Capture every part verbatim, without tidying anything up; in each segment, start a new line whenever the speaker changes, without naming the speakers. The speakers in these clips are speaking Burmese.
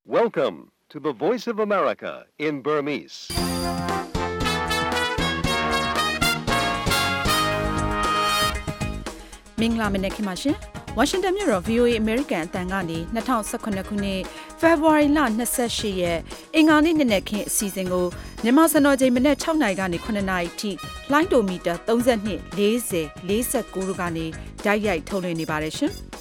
Welcome to the Voice of America in Burmese.
။မင်္ဂလာမနက်ခင်းပါရှင်။ Washington မြို့တော် ဗွီအိုအေ American အသံကနေ၂၀၁၇ခုနှစ် February လ၂၈ရက်အင်္ဂါနေ့နနက်ခင်းအစီအစဉ်ကိုမြန်မာစံတော်ချိန်မနက်၆နာရီကနေ၇နာရီထိလိုင်းဒိုမီတာ၃၂ ၄၀ ၄၉တို့ကနေတိုက်ရိုက်ထုတ်လွှင့်နေပါတယ်ရှင်။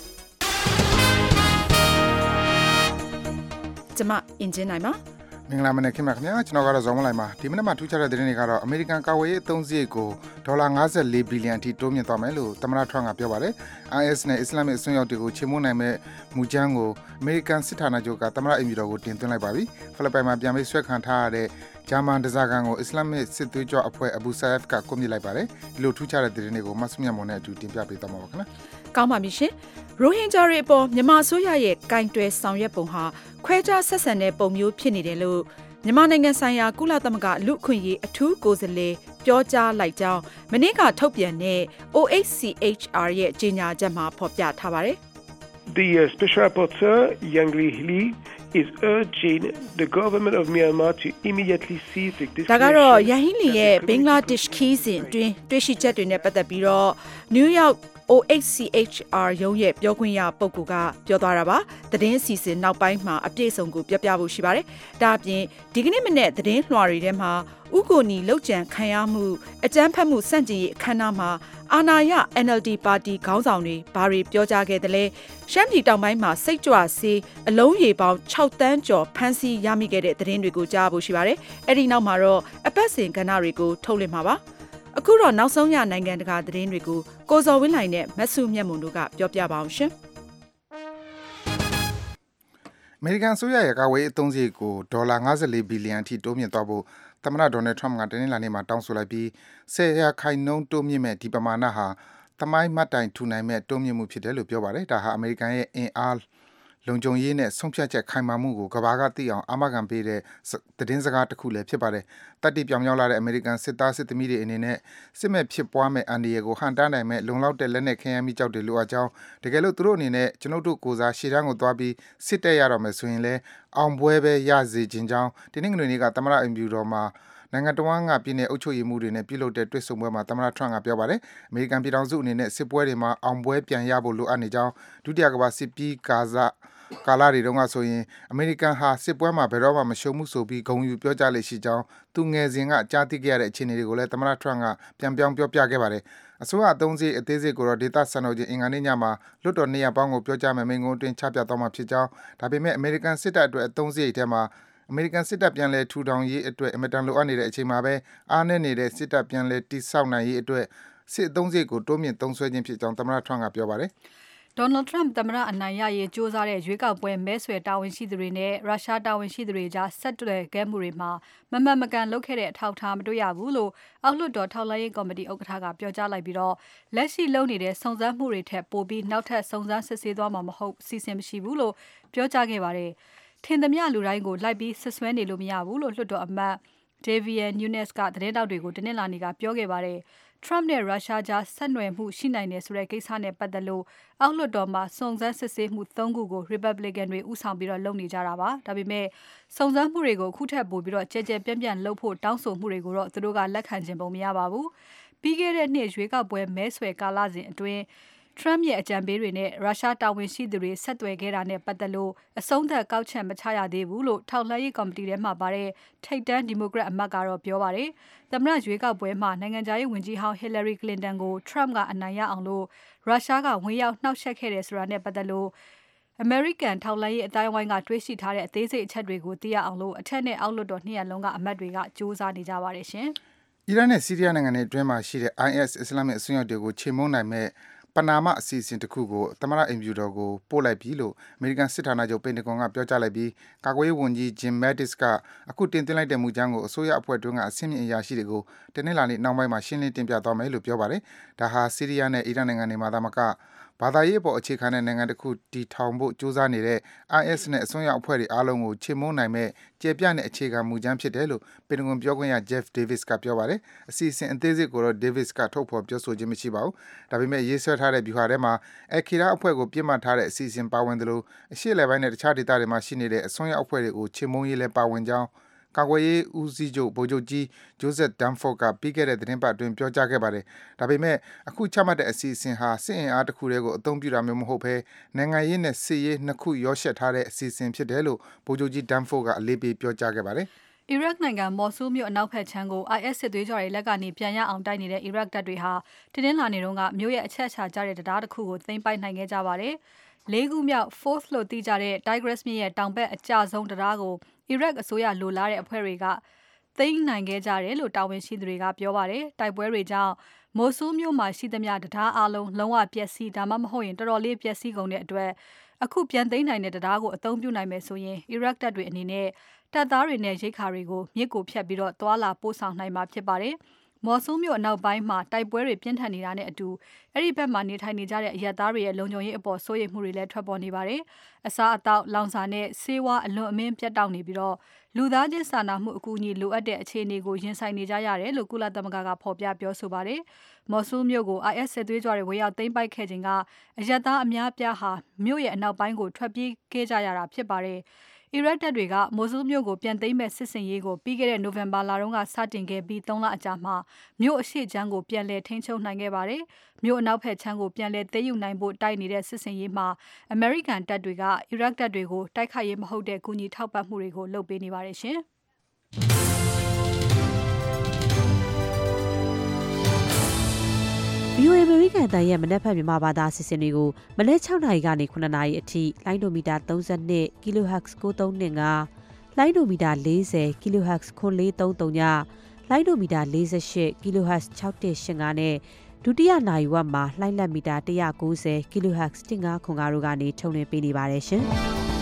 ကျွန်မအင်ဂျင်နိုင်ပါ
မင်္ဂလာမနက်ခင်းပါခင်ဗျာကျွန်တော်ကတော့ဇော်မလိုက်ပါဒီမနက်မှာထူးခြားတဲ့သတင်းတွေကတော့အမေရိကန်ကာကွယ်ရေးအသုံးစရိတ်ကိုဒေါ်လာ၅၄ဘီလီယံအထိတိုးမြင့်သွားမယ်လို့သမ္မတထရန့်ကပြောပါတယ် I S နဲ့ Islamic အစွန်းရောက်တွေကိုချေမှုန်းနိုင်မဲ့မူကြမ်းကိုအမေရိကန်စစ်ဌာနချုပ်ကသမ္မတအိမ်ဖြူတော်ကိုတင်သွင်းလိုက်ပါပြီဖိလစ်ပိုင်မှာပြန်ပြီးဆွဲခံထားရတဲ့ဂျာမန်ဒဇာကန်ကို Islamic စစ်သွေးကြွအဖွဲ့ Abu Sayyaf ကကွပ်မျက်လိုက်ပါတယ်ဒီလိုထူးခြားတဲ့သတင်းတွေကိုမတ်စမြတ်မွန်နဲ့အတူတင်ပြပေးသွားမှာပါခင်ဗျာ
ကောင်းပါပြီရှင်ရိုဟင်ဂျာတွေအပေါ်မြန်မာအစိုးရရဲ့ကင်တွယ်ဆောင်ရွက်ပုံဟာခွဲခြားဆက်ဆံတဲ့ပုံမျိုးဖြစ်နေတယ်လို့မြန်မာနိုင်ငံဆိုင်ရာကုလသမဂ္ဂလူ့အခွင့်အရေးအထူးကိုယ်စားလှယ်ပြောကြားလိုက်ကြောင်းမနေ့ကထုတ်ပြန်တဲ့ O H C H R ရဲ့ကြေညာချက်မှာဖော်ပြထားပါတယ်။
The uh, Special Rapporteur Yang Lee is urging the government of Myanmar to immediately cease the discrimination.
ဒါကတော့ယန်ဟီလီရဲ့ဘင်္ဂလားဒေ့ရှ်ခီးစဉ်အတွင်းတွေ့ရှိချက်တွေနဲ့ပတ်သက်ပြီးတော့ New York O H C H R ရုံးရဲ့ပြောခွင့်ရပုဂ္ဂိုလ်ကပြောသွားတာပါသတင်းအစီအစဉ်နောက်ပိုင်းမှာအပြည့်အစုံကိုပြောပြဖို့ရှိပါတယ်ဒါအပြင်ဒီကနေ့မနေ့သတင်းလွှာတွေထဲမှာဥကိုနီလောက်ကျန်ခံရမှုအကြမ်းဖက်မှုစန့်ကျင်ရေးအခမ်းအနားမှာအာဏာရ N L D ပါတီခေါင်းဆောင်တွေဘာတွေပြောကြားခဲ့တယ်လဲရှမ်းပြည်တောင်ပိုင်းမှာစိတ်ကြွဆေးအလုံးရေပေါင်း၆တန်းကျော်ဖမ်းဆီးရမိခဲ့တဲ့သတင်းတွေကိုကြားဖို့ရှိပါတယ်အဲ့ဒီနောက်မှာတော့အပတ်စဉ်ကဏ္ဍတွေကိုထုတ်လွှင့်မှာပါအခုတော့နောက်ဆုံးရနိုင်ငံတကာသတင်းတွေကိုကိုဇော်ဝင်းလှိုင်နဲ့မဆုမြတ်မွန်တို့ကပြောပြပါအောင်ရှင်
။အမေရိကန်အစိုးရရဲ့ကာကွယ်ရေးအသုံးစရိတ်ကိုဒေါ်လာ၅၄ဘီလီယံအထိတိုးမြင့်သွားဖို့သမ္မတဒေါ်နယ်ထရမ့်ကတနင်္လာနေ့မှာတောင်းဆိုလိုက်ပြီးဆယ်ရာခိုင်နှုန်းတိုးမြင့်မဲ့ဒီပမာဏဟာသမိုင်းမှတ်တိုင်ထူနိုင်မဲ့တိုးမြင့်မှုဖြစ်တယ်လို့ပြောပါတယ်။ဒါဟာအမေရိကန်ရဲ့အင်အားလုံခြုံရေးနဲ့ဆုံးဖြတ်ချက်ခိုင်မာမှုကိုကမ္ဘာကသိအောင်အာမခံပေးတဲ့သတင်းစကားတစ်ခုလည်းဖြစ်ပါတယ်။တပ်တိပြောင်မြောက်လာတဲ့အမေရိကန်စစ်သားစစ်သမီးတွေအနေနဲ့စစ်မဲ့ဖြစ်ပွားမဲ့အန္တရာယ်ကိုဟန်တားနိုင်မဲ့လုံလောက်တဲ့လက်နက်ခဲယမ်းမိကြောက်တွေလိုအပ်ကြောင်းတကယ်လို့သူတို့အနေနဲ့ကျွန်ုပ်တို့ကိုစားရှေ့တန်းကိုသွားပြီးစစ်တက်ရတော့မယ်ဆိုရင်လည်းအောင်ပွဲပဲရစေခြင်းကြောင်းဒီနေ့ငွေနေ့ကသမ္မတအင်ဖြူတော်မှာနိုင်ငံတော်ကပြည်내အုပ်ချုပ်ရေးမှုတွေနဲ့ပြုလုပ်တဲ့တွေ့ဆုံပွဲမှာသမ္မတထရန့်ကပြောပါတယ်အမေရိကန်ပြည်ထောင်စုအနေနဲ့စစ်ပွဲတွေမှာအောင်ပွဲပြန်ရဖို့လိုအပ်နေကြောင်းဒုတိယကမ္ဘာစစ်ပြီးကာဇကာလာတွေတုန်းကဆိုရင်အမေရိကန်ဟာစစ်ပွဲမှာဘယ်တော့မှမရှုံးမှုဆိုပြီးဂုဏ်ယူပြောကြားလေရှိကြောင်းသူငယ်စဉ်ကကြားသိခဲ့ရတဲ့အခြေအနေတွေကိုလည်းသမ္မတထရန့်ကပြန်ပြောင်းပြောပြခဲ့ပါတယ်အစိုးရအသုံးစရိတ်အသေးစိတ်ကိုတော့ဒေတာစံတော်ချိန်အင်္ဂါနေ့ညမှာလွတ်တော်နေရပေါင်းကိုပြောကြားမယ်မိန့်ခွန်းအတွင်းချပြသွားမှာဖြစ်ကြောင်းဒါပေမဲ့အမေရိကန်စစ်တပ်အတွက်အသုံးစရိတ်ထဲမှာအမေရိကန်စစ်တပ်ပြန်လည်ထူထောင်ရေးအတွက်အမတန်လိုအပ်နေတဲ့အချိန်မှာပဲအားနည်းနေတဲ့စစ်တပ်ပြန်လည်တည်ဆောက်နိုင်ရေးအတွက်စစ်အသုံးစရိတ်ကိုတိုးမြင့်သုံးစွဲခြင်းဖြစ်ကြောင်းသမ္မတထရန့်ကပြောပါတယ်
Donald Trump သမ္မတအနိုင်ရရေးကြိုးစားတဲ့ရွေးကောက်ပွဲမဲဆွယ်တာဝန်ရှိသူတွေနဲ့ရုရှားတာဝန်ရှိသူတွေကြားဆက်တွယ်ခဲ့မှုတွေမှာမမှန်မကန်လုပ်ခဲ့တဲ့အထောက်အထားမတွေ့ရဘူးလို့အောက်လွှတ်တော်ထောက်လှမ်းရေးကော်မတီဥက္ကဋ္ဌကပြောကြားလိုက်ပြီးတော့လက်ရှိလုပ်နေတဲ့စုံစမ်းမှုတွေထက်ပိုပြီးနောက်ထပ်စုံစမ်းစစ်ဆေးသွားမှာမဟုတ်စီစဉ်မရှိဘူးလို့ပြောကြားခဲ့ပါတယ်။ထင်သမျှလူတိုင်းကိုလိုက်ပြီးဆွဆွဲနေလို့မရဘူးလို့လွှတ်တော်အမတ် Davian Nunes ကသတင်းတောက်တွေကိုတနင်္လာနေ့ကပြောခဲ့ပါတယ်။ Trump နဲ့ Russia ကြားဆက်နွယ်မှုရှိနိုင်တယ်ဆိုတဲ့ကိစ္စနဲ့ပတ်သက်လို့အောက်လွှတ်တော်မှာစုံစမ်းစစ်ဆေးမှု၃ခုကို Republican တွေဦးဆောင်ပြီးတော့လုပ်နေကြတာပါ။ဒါပေမဲ့စုံစမ်းမှုတွေကိုအခုထက်ပိုပြီးတော့ကြဲကြဲပြန့်ပြန့်လုပ်ဖို့တောင်းဆိုမှုတွေကိုတော့သူတို့ကလက်ခံခြင်းပုံမရပါဘူး။ပြီးခဲ့တဲ့နှစ်ရွေးကောက်ပွဲမဲဆွယ်ကာလစဉ်အတွင်းTrump ရဲ့အကြံပေးတွေနဲ့ရုရှားတာဝန်ရှိသူတွေဆက်သွယ်ခဲ့တာနဲ့ပတ်သက်လို့အဆုံးသတ်ကောက်ချက်မချရသေးဘူးလို့ထောက်လှမ်းရေးကော်မတီထဲမှာပါတဲ့ထိပ်တန်းဒီမိုကရက်အမတ်ကတော့ပြောပါတယ်။သမ္မတရွေးကောက်ပွဲမှာနိုင်ငံခြားရေးဝန်ကြီးဟောင်း Hillary Clinton ကို Trump ကအနိုင်ရအောင်လို့ရုရှားကဝင်ရောက်နှောက်ယှက်ခဲ့တယ်ဆိုတာနဲ့ပတ်သက်လို့ American ထောက်လှမ်းရေးအတိုင်းအဝိုင်းကတွေးရှိထားတဲ့အသေးစိတ်အချက်တွေကိုသိရအောင်လို့အထက်နဲ့အောက်လွှတ်တော်နှစ်ရပ်လုံးကအမတ်တွေကစူးစမ်းနေကြပါတယ်ရှင်
။အီရန်နဲ့ဆီးရီးယားနိုင်ငံတွေအတွင်းမှာရှိတဲ့ I S Islamic အစွန်းရောက်တွေကိုချေမှုန်းနိုင်မဲ့ပနာမအစီအစဉ်တစ်ခုကိုသမ္မတအိမ်ဖြူတော်ကိုပို့လိုက်ပြီလို့အမေရိကန်စစ်ဌာနချုပ်ပင်တဂွန်ကပြောကြားလိုက်ပြီးကာကွယ်ရေးဝန်ကြီး Jim Mattis ကအခုတင်သွင်းလိုက်တဲ့မူကြမ်းကိုအစိုးရအဖွဲ့တွင်းကအဆင့်မြင့်အရာရှိတွေကိုတနင်္လာနေ့နောက်ပိုင်းမှာရှင်းလင်းတင်ပြသွားမယ်လို့ပြောပါတယ်။ဒါဟာဆီးရီးယားနဲ့အီရန်နိုင်ငံတွေမှာသာမကဘာသာရေးအပေါ်အခြေခံတဲ့နိုင်ငံတစ်ခုတည်ထောင်ဖို့ကြိုးစားနေတဲ့ I S နဲ့အစွန်းရောက်အဖွဲ့တွေအားလုံးကိုချေမှုန်းနိုင်မဲ့ကျေပြန့်တဲ့အခြေခံမူကြမ်းဖြစ်တယ်လို့ပင်တဂွန်ပြောခွင့်ရ Jeff Davis ကပြောပါတယ်။အစီအစဉ်အသေးစိတ်ကိုတော့ Davis ကထုတ်ဖော်ပြောဆိုခြင်းမရှိပါဘူး။ဒါပေမဲ့ရေးဆွဲထားတဲ့ဗျူဟာထဲမှာ Al-Qaeda အဖွဲ့ကိုပြစ်မှတ်ထားတဲ့အစီအစဉ်ပါဝင်သလိုအရှေ့အလယ်ပိုင်းနဲ့တခြားဒေသတွေမှာရှိနေတဲ့အစွန်းရောက်အဖွဲ့တွေကိုချေမှုန်းရေးလည်းပါဝင်ကြောင်းကာကွယ်ရေးဦးစီးချုပ်ဗိုလ်ချုပ်ကြီး Joseph Dunford ကပြီးခဲ့တဲ့သတင်းပတ်အတွင်းပြောကြားခဲ့ပါတယ်။ဒါပေမဲ့အခုချမှတ်တဲ့အစီအစဉ်ဟာစစ်အင်အားတစ်ခုတည်းကိုအသုံးပြုတာမျိုးမဟုတ်ဘဲနိုင်ငံရေးနဲ့စစ်ရေးနှစ်ခုရောရှက်ထားတဲ့အစီအစဉ်ဖြစ်တယ်လို့ဗိုလ်ချုပ်ကြီး Dunford ကအလေးပေးပြောကြားခဲ့ပါတယ်။
Iraq နိုင်ငံ Mosul မြို့အနောက်ဘက်ခြမ်းကို I S စစ်သွေးကြွတွေလက်ကနေပြန်ရအောင်တိုက်နေတဲ့ Iraq တပ်တွေဟာတင်းတင်းလာနေတော့ကမြို့ရဲ့အချက်အချာကျတဲ့တရားတစ်ခုကိုသိမ်းပိုက်နိုင်ခဲ့ကြပါတယ်။လေးခုမြောက် Fourth လို့သိကြတဲ့ Tigris မြစ်ရဲ့တောင်ဘက်အကျဆုံးတရားကို Iraq အစိုးရလိုလားတဲ့အဖွဲ့တွေကသိမ်းနိုင်ခဲ့ကြတယ်လို့တာဝန်ရှိသူတွေကပြောပါတယ်။တိုက်ပွဲတွေကြောင့် Mosul မြို့မှာရှိသမျှတရားအလုံးလုံးဝပျက်စီးဒါမှမဟုတ်ရင်တော်တော်လေးပျက်စီးကုန်တဲ့အတွက်အခုပြန်သိမ်းနိုင်တဲ့တရားကိုအသုံးပြုနိုင်မယ်ဆိုရင် Iraq တပ်တွေအနေနဲ့တပ်သားတွေနဲ့ရိတ်ခါတွေကိုမြစ်ကိုဖြတ်ပြီးတော့သွာလာပို့ဆောင်နိုင်မှာဖြစ်ပါတယ်။ Mosul မြို့အနောက်ပိုင်းမှာတိုက်ပွဲတွေပြင်းထန်နေတာနဲ့အတူအဲ့ဒီဘက်မှာနေထိုင်နေကြတဲ့အရပ်သားတွေရဲ့လုံခြုံရေးအပေါ်စိုးရိမ်မှုတွေလည်းထွက်ပေါ်နေပါတယ်။အစားအသောက်လောင်စာနဲ့ဆေးဝါးအလွန်အမင်းပြတ်တောက်နေပြီးတော့လူသားချင်းစာနာမှုအကူအညီလိုအပ်တဲ့အခြေအနေကိုရင်ဆိုင်နေကြရတယ်လို့ကုလသမဂ္ဂကဖော်ပြပြောဆိုပါတယ်။ Mosul မြို့ကို I S စစ်သွေးကြွတွေဝင်ရောက်သိမ်းပိုက်ခဲ့ခြင်းကအရပ်သားအများပြားဟာမြို့ရဲ့အနောက်ပိုင်းကိုထွက်ပြေးခဲ့ကြရတာဖြစ်ပါတယ်။ Iraq တပ်တွေက Mosul မြို့ကိုပြန်သိမ်းမဲ့စစ်စင်ရေးကိုပြီးခဲ့တဲ့ November လတုန်းကစတင်ခဲ့ပြီးသုံးလအကြာမှာမြို့အရှေ့ခြမ်းကိုပြန်လည်ထိန်းချုပ်နိုင်ခဲ့ပါတယ်။မြို့အနောက်ဘက်ခြမ်းကိုပြန်လည်သိမ်းယူနိုင်ဖို့တိုက်နေတဲ့စစ်စင်ရေးမှာ American တပ်တွေက Iraq တပ်တွေကိုတိုက်ခိုက်ရေးမဟုတ်တဲ့ကူညီထောက်ပံ့မှုတွေကိုလုပ်ပေးနေပါတယ်ရှင်။
V O A အမေရိကန်တန်ရဲ့မနက်ဖြန်မြန်မာဘာသာအစီအစဉ်တွေကိုမနက်၆နာရီကနေခုနှစ်နာရီအထိလိုင်းဒိုမီတာသုံး၂ kilohertz ကိုသုံး၂၅လိုင်းဒိုမီတာ၄၀ kilohertz ခွန်၄၃၃ညလိုင်းဒိုမီတာ၄၈ kilohertz ၆၁၈၅နဲ့ဒုတိယနာရီဝက်မှာလှိုင်းလက်မီတာ၁၉၀ kilohertz ၁၅ခွန်၅တို့ကနေထုတ်လွှင့်ပေးနေပါတယ်ရှင်။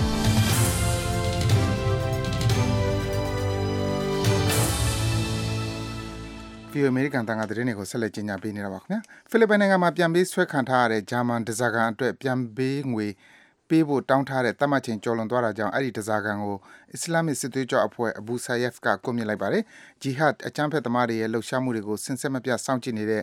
V O A အမေရိကန်တန်ခါသတင်းတွေကိုဆက်လက်ကြီးညာပေးနေတာပါခင်ဗျာဖိလစ်ပိုင်နိုင်ငံမှာပြန်ပေးဆွဲခံထားရတဲ့ဂျာမန်ဒဇာကန်အတွက်ပြန်ပေးငွေပေးဖို့တောင်းထားတဲ့တတ်မှတ်ချိန်ကျော်လွန်သွားတာကြောင့်အဲ့ဒီဒဇာကန်ကိုအစ္စလာမစ်စစ်သွေးကြွအဖွဲ့အဘူဆာယက်ဖ်ကကွပ်မျက်လိုက်ပါတယ်ဂျီဟတ်အကြမ်းဖက်သမားတွေရဲ့လှုပ်ရှားမှုတွေကိုဆင်ဆက်မပြတ်စောင့်ကြည့်နေတဲ့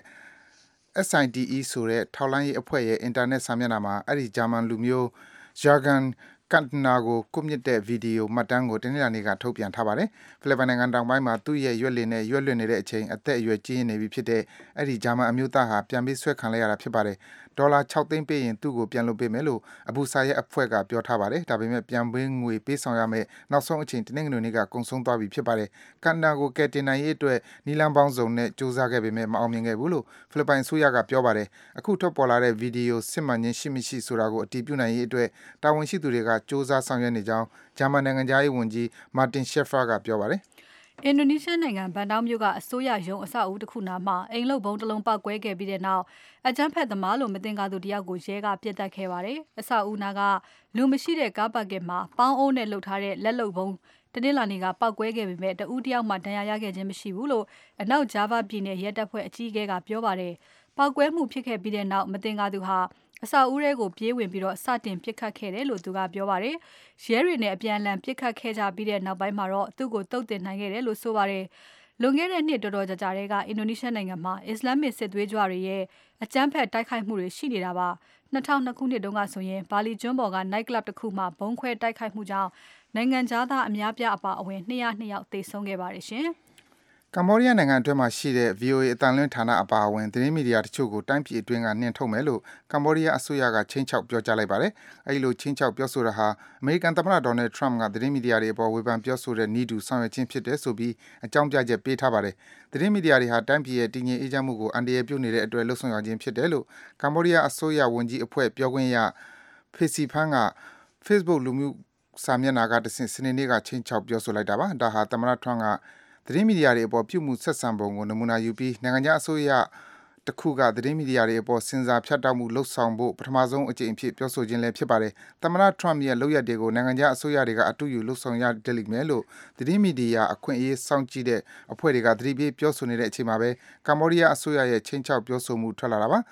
S I D E ဆိုတဲ့ထောက်လှမ်းရေးအဖွဲ့ရဲ့အင်တာနက်စာမျက်နှာမှာအဲ့ဒီဂျာမန်လူမျိုး Jurgen Kantner ကိုကွပ်မျက်တဲ့ဗီဒီယိုမှတ်တမ်းကိုတနင်္လာနေ့ကထုတ်ပြန်ထားပါတယ်။ဖိလစ်ပိုင်နိုင်ငံတောင်ပိုင်းမှာသူ့ရဲ့ရွက်လင်နဲ့ရွက်လွတ်နေတဲ့အချိန်အသက်အရွယ်ကြီးရင်းနေပြီဖြစ်တဲ့အဲ့ဒီဂျာမန်အမျိုးသားဟာပြန်ပြီးဆွဲခံလိုက်ရတာဖြစ်ပါတယ်။ဒေါ်လာ၆သိန်းပေးရင်သူ့ကိုပြန်လွှတ်ပေးမယ်လို့အဘူဆာရဲ့အဖွဲ့ကပြောထားပါတယ်။ဒါပေမဲ့ပြန်ပေးငွေပေးဆောင်ရမယ့်နောက်ဆုံးအချိန်တနင်္ဂနွေနေ့ကကုန်ဆုံးသွားပြီဖြစ်ပါတယ်။ကန်နာကိုကယ်တင်နိုင်ရေးအတွက်နီလန်ပေါင်းစုံနဲ့စူးစမ်းခဲ့ပေမဲ့မအောင်မြင်ခဲ့ဘူးလို့ဖိလစ်ပိုင်အစိုးရကပြောပါတယ်။အခုထွက်ပေါ်လာတဲ့ဗီဒီယိုစစ်မှန်ခြင်းရှိမရှိဆိုတာကိုအတည်ပြုနိုင်ရေးအတွက်တာဝန်ရှိသူတွေကစူးစမ်းဆောင်ရွက်နေကြောင်းဂျာမန်နိုင်ငံသားရေးဝန်ကြီးမာတင်ရှက်ဖရာကပြောပါတယ်
အင်ဒိုနီးရှားနိုင်ငံဘန်တောင်းမြို့ကအစိုးရရုံးအဆောက်အဦတစ်ခုနားမှာအိမ်လုဘုံတစ်လုံးပောက်ကွဲခဲ့ပြီးတဲ့နောက်အကြမ်းဖက်သမားလို့မတင်ကားသူတယောက်ကိုရဲကပြစ်တက်ခဲ့ပါတယ်။အဆောက်အဦနားကလူမရှိတဲ့ကားပါကင်မှာပေါင်းအိုးနဲ့လှုပ်ထားတဲ့လက်လုံဘုံတနင်္လာနေ့ကပောက်ကွဲခဲ့ပေမဲ့တဦးတယောက်မှဒဏ်ရာရခဲ့ခြင်းမရှိဘူးလို့အနောက်ဂျာဗာပြည်နယ်ရဲတပ်ဖွဲ့အကြီးအကဲကပြောပါတယ်။ပောက်ကွဲမှုဖြစ်ခဲ့ပြီးတဲ့နောက်မတင်ကားသူဟာအဆောက်အဦထဲကိုပြေးဝင်ပြီးတော့စတင်ပစ်ခတ်ခဲ့တယ်လို့သူကပြောပါတယ်။ရဲတွေနဲ့အပြန်အလှန်ပစ်ခတ်ခဲ့ကြပြီးတဲ့နောက်ပိုင်းမှာတော့သူ့ကိုတုတ်တင်နိုင်ခဲ့တယ်လို့ဆိုပါတယ်။လွန်ခဲ့တဲ့နှစ်တော်တော်ကြာကြာတဲကအင်ဒိုနီးရှားနိုင်ငံမှာအစ္စလာမစ်စစ်သွေးကြွတွေရဲ့အကြမ်းဖက်တိုက်ခိုက်မှုတွေရှိနေတာပါ။၂၀၀၂ခုနှစ်တုန်းကဆိုရင်ဘာလီကျွန်းပေါ်က night club တစ်ခုမှာဘုံခွဲတိုက်ခိုက်မှုကြောင့်နိုင်ငံသားအများပြားအပါအဝင်၂၀၂ယောက်သေဆုံးခဲ့ပါတယ်ရှင်။
ကမ္ဘောဒီးယားနိုင်ငံအတွင်းမှာရှိတဲ့ V O A အတန်လွင့်ဌာနအပါအဝင်သတင်းမီဒီယာတချို့ကိုတိုင်းပြည်အတွင်းကနှင်ထုတ်မယ်လို့ကမ္ဘောဒီးယားအစိုးရကချင်းချောက်ပြောကြားလိုက်ပါတယ်။အဲဒီလိုချင်းချောက်ပြောဆိုတာဟာအမေရိကန်သမ္မတဒေါ်နယ်ထရမ့်ကသတင်းမီဒီယာတွေအပေါ်ဝေဖန်ပြောဆိုတဲ့နည်းတူဆောင်ရွက်ခြင်းဖြစ်တယ်ဆိုပြီးအကြောင်းပြချက်ပေးထားပါတယ်။သတင်းမီဒီယာတွေဟာတိုင်းပြည်ရဲ့တည်ငြိမ်အေးချမ်းမှုကိုအန္တရာယ်ပြုနေတဲ့အတွက်လှုပ်ဆောင်ရခြင်းဖြစ်တယ်လို့ကမ္ဘောဒီးယားအစိုးရဝန်ကြီးအဖွဲ့ပြောခွင့်ရဖေစီဖန်းက Facebook လူမှုစာမျက်နှာကတဆင့်စနေနေ့ကချင်းချောက်ပြောဆိုလိုက်တာပါ။ဒါဟာသမ္မတထရမ့်ကသတင်းမီဒီယာတွေအပေါ်ပြုမှုဆက်ဆံပုံကိုနမူနာယူပြီးနိုင်ငံခြားအစိုးရတခုကသတင်းမီဒီယာတွေအပေါ်စင်စာဖြတ်တောက်မှုလှုပ်ဆောင်ဖို့ပထမဆုံးအကြိမ်အဖြစ်ပြောဆိုခြင်းလည်းဖြစ်ပါတယ်။သမ္မတထရမ့်ရဲ့လုပ်ရက်တွေကိုနိုင်ငံခြားအစိုးရတွေကအတူယူလှုပ်ဆောင်ရတဲ့လိမ့်မယ်လို့သတင်းမီဒီယာအခွင့်အရေးစောင့်ကြည့်တဲ့အဖွဲ့တွေကသတိပေးပြောဆိုနေတဲ့အချိန်မှာပဲကမ္ဘောဒီးယားအစိုးရရဲ့ချင်းချောက်ပြောဆိုမှုထွက်လာတာပါ။ သူ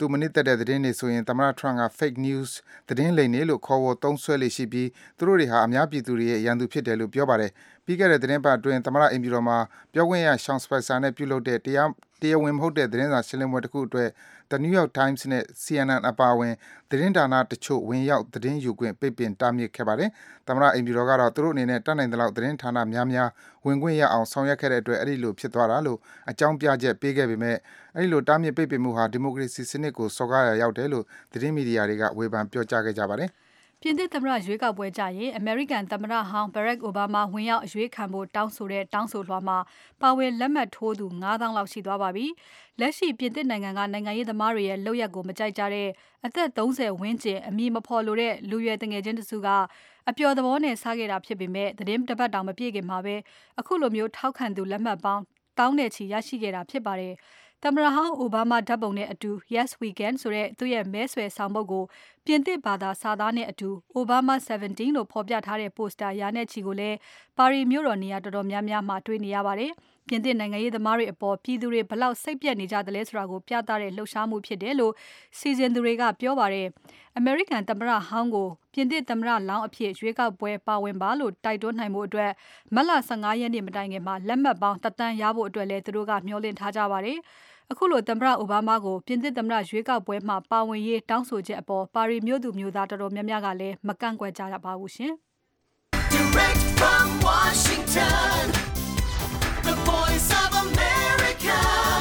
သူမနစ်သက်တဲ့သတင်းတွေဆိုရင်သမ္မတ Trump က fake news သတင်းလိမ်တွေလို့ခေါ်ဝေါ်သုံးစွဲလေရှိပြီးသူတို့တွေဟာအများပြည်သူတွေရဲ့ရန်သူဖြစ်တယ်လို့ပြောပါတယ်။ပြီးခဲ့တဲ့သတင်းပတ်အတွင်းသမ္မတအိမ်ပြည်တော်မှာပြောခွင့်ရ Sean Spicer နဲ့ပြုလုပ်တဲ့တရားတရားဝင်မဟုတ်တဲ့သတင်းစာရှင်းလင်းပွဲတစ်ခုအတွက် The New York Times နဲ့ C N N အပါအဝင်သတင်းဌာနတချို့ဝင်ရောက်သတင်းယူခွင့်ပိတ်ပင်တားမြစ်ခဲ့ပါတယ်။သမ္မတအိမ်ပြည်တော်ကတော့သူတို့အနေနဲ့တတ်နိုင်သလောက်သတင်းဌာနများများဝင်ခွင့်ရအောင်ဆောင်ရွက်ခဲ့တဲ့အတွက်အဲ့ဒီလိုဖြစ်သွားတာလို့အကြောင်းပြချက်ပေးခဲ့ပေမဲ့အဲ့ဒီလိုတားမြစ်ပိတ်ပင်မှုဟာဒီမိုကရေစီစနစ်ကိုစော်ကားရာရောက်တယ်လို့သတင်းမီဒီယာတွေကဝေဖန်ပြောကြားခဲ့ကြပါတယ်။
ပြင်သစ်သမ္မတရွေးကောက်ပွဲကြရင် American သမ္မတဟောင်း Barack Obama ဝင်ရောက်အရွေးခံဖို့တောင်းဆိုတဲ့တောင်းဆိုလွှာမှာပါဝင်လက်မှတ်ထိုးသူ၅သောင်းလောက်ရှိသွားပါပြီ။လက်ရှိပြင်သစ်နိုင်ငံကနိုင်ငံရေးသမားတွေရဲ့လုပ်ရက်ကိုမကြိုက်ကြတဲ့အသက်သုံးဆယ်ဝန်းကျင်အမည်မဖော်လိုတဲ့လူရွယ်တငယ်ချင်းတစုကအပျော်သဘောနဲ့စားခဲ့တာဖြစ်ပေမဲ့သတင်းတစ်ပတ်တောင်မပြည့်ခင်မှာပဲအခုလိုမျိုးထောက်ခံသူလက်မှတ်ပေါင်းတောင်းတဲ့ချီရရှိခဲ့တာဖြစ်ပါတယ်။သမ္မတဟောင်းအိုဘားမားဓာတ်ပုံနဲ့အတူ Yes We Can ဆိုတဲ့သူ့ရဲ့မဲဆွယ်ဆောင်ပုဒ်ကိုပြင်သစ်ဘာသာစာသားနဲ့အတူ Obama ဆယ်ဗန်တင်းလို့ဖော်ပြထားတဲ့ပိုစတာရာနဲ့ချီကိုလည်းပါရီမြို့တော်နေရာတော်တော်များများမှာတွေ့နေရပါတယ်။ပြင်သစ်နိုင်ငံရေးသမားတွေအပေါ်ပြည်သူတွေဘလောက်စိတ်ပြက်နေကြသလဲဆိုတာကိုပြသတဲ့လှုပ်ရှားမှုဖြစ်တယ်လို့စီစဉ်သူတွေကပြောပါတယ်။ American သမ္မတဟောင်းကိုပြင်သစ်သမ္မတလောင်းအဖြစ်ရွေးကောက်ပွဲပါဝင်ပါလို့တိုက်တွန်းနိုင်မှုအတွက်မတ်လ၁၅ရက်နေ့မတိုင်ခင်မှာလက်မှတ်ပေါင်းတသန်းရဖို့အတွက်လည်းသူတို့ကမျှော်လင့်ထားကြပါတယ်။အခုလိုသမ္မတအိုဘားမားကိုပြင်သစ်သမ္မတရွေးကောက်ပွဲမှာပါဝင်ရေးတောင်းဆိုချက်အပေါ်ပါရီမြို့သူမြို့သားတော်တော်များများကလည်းမကန့်ကွက်ကြပါဘူးရှင်။ Direct from Washington, the voice of America,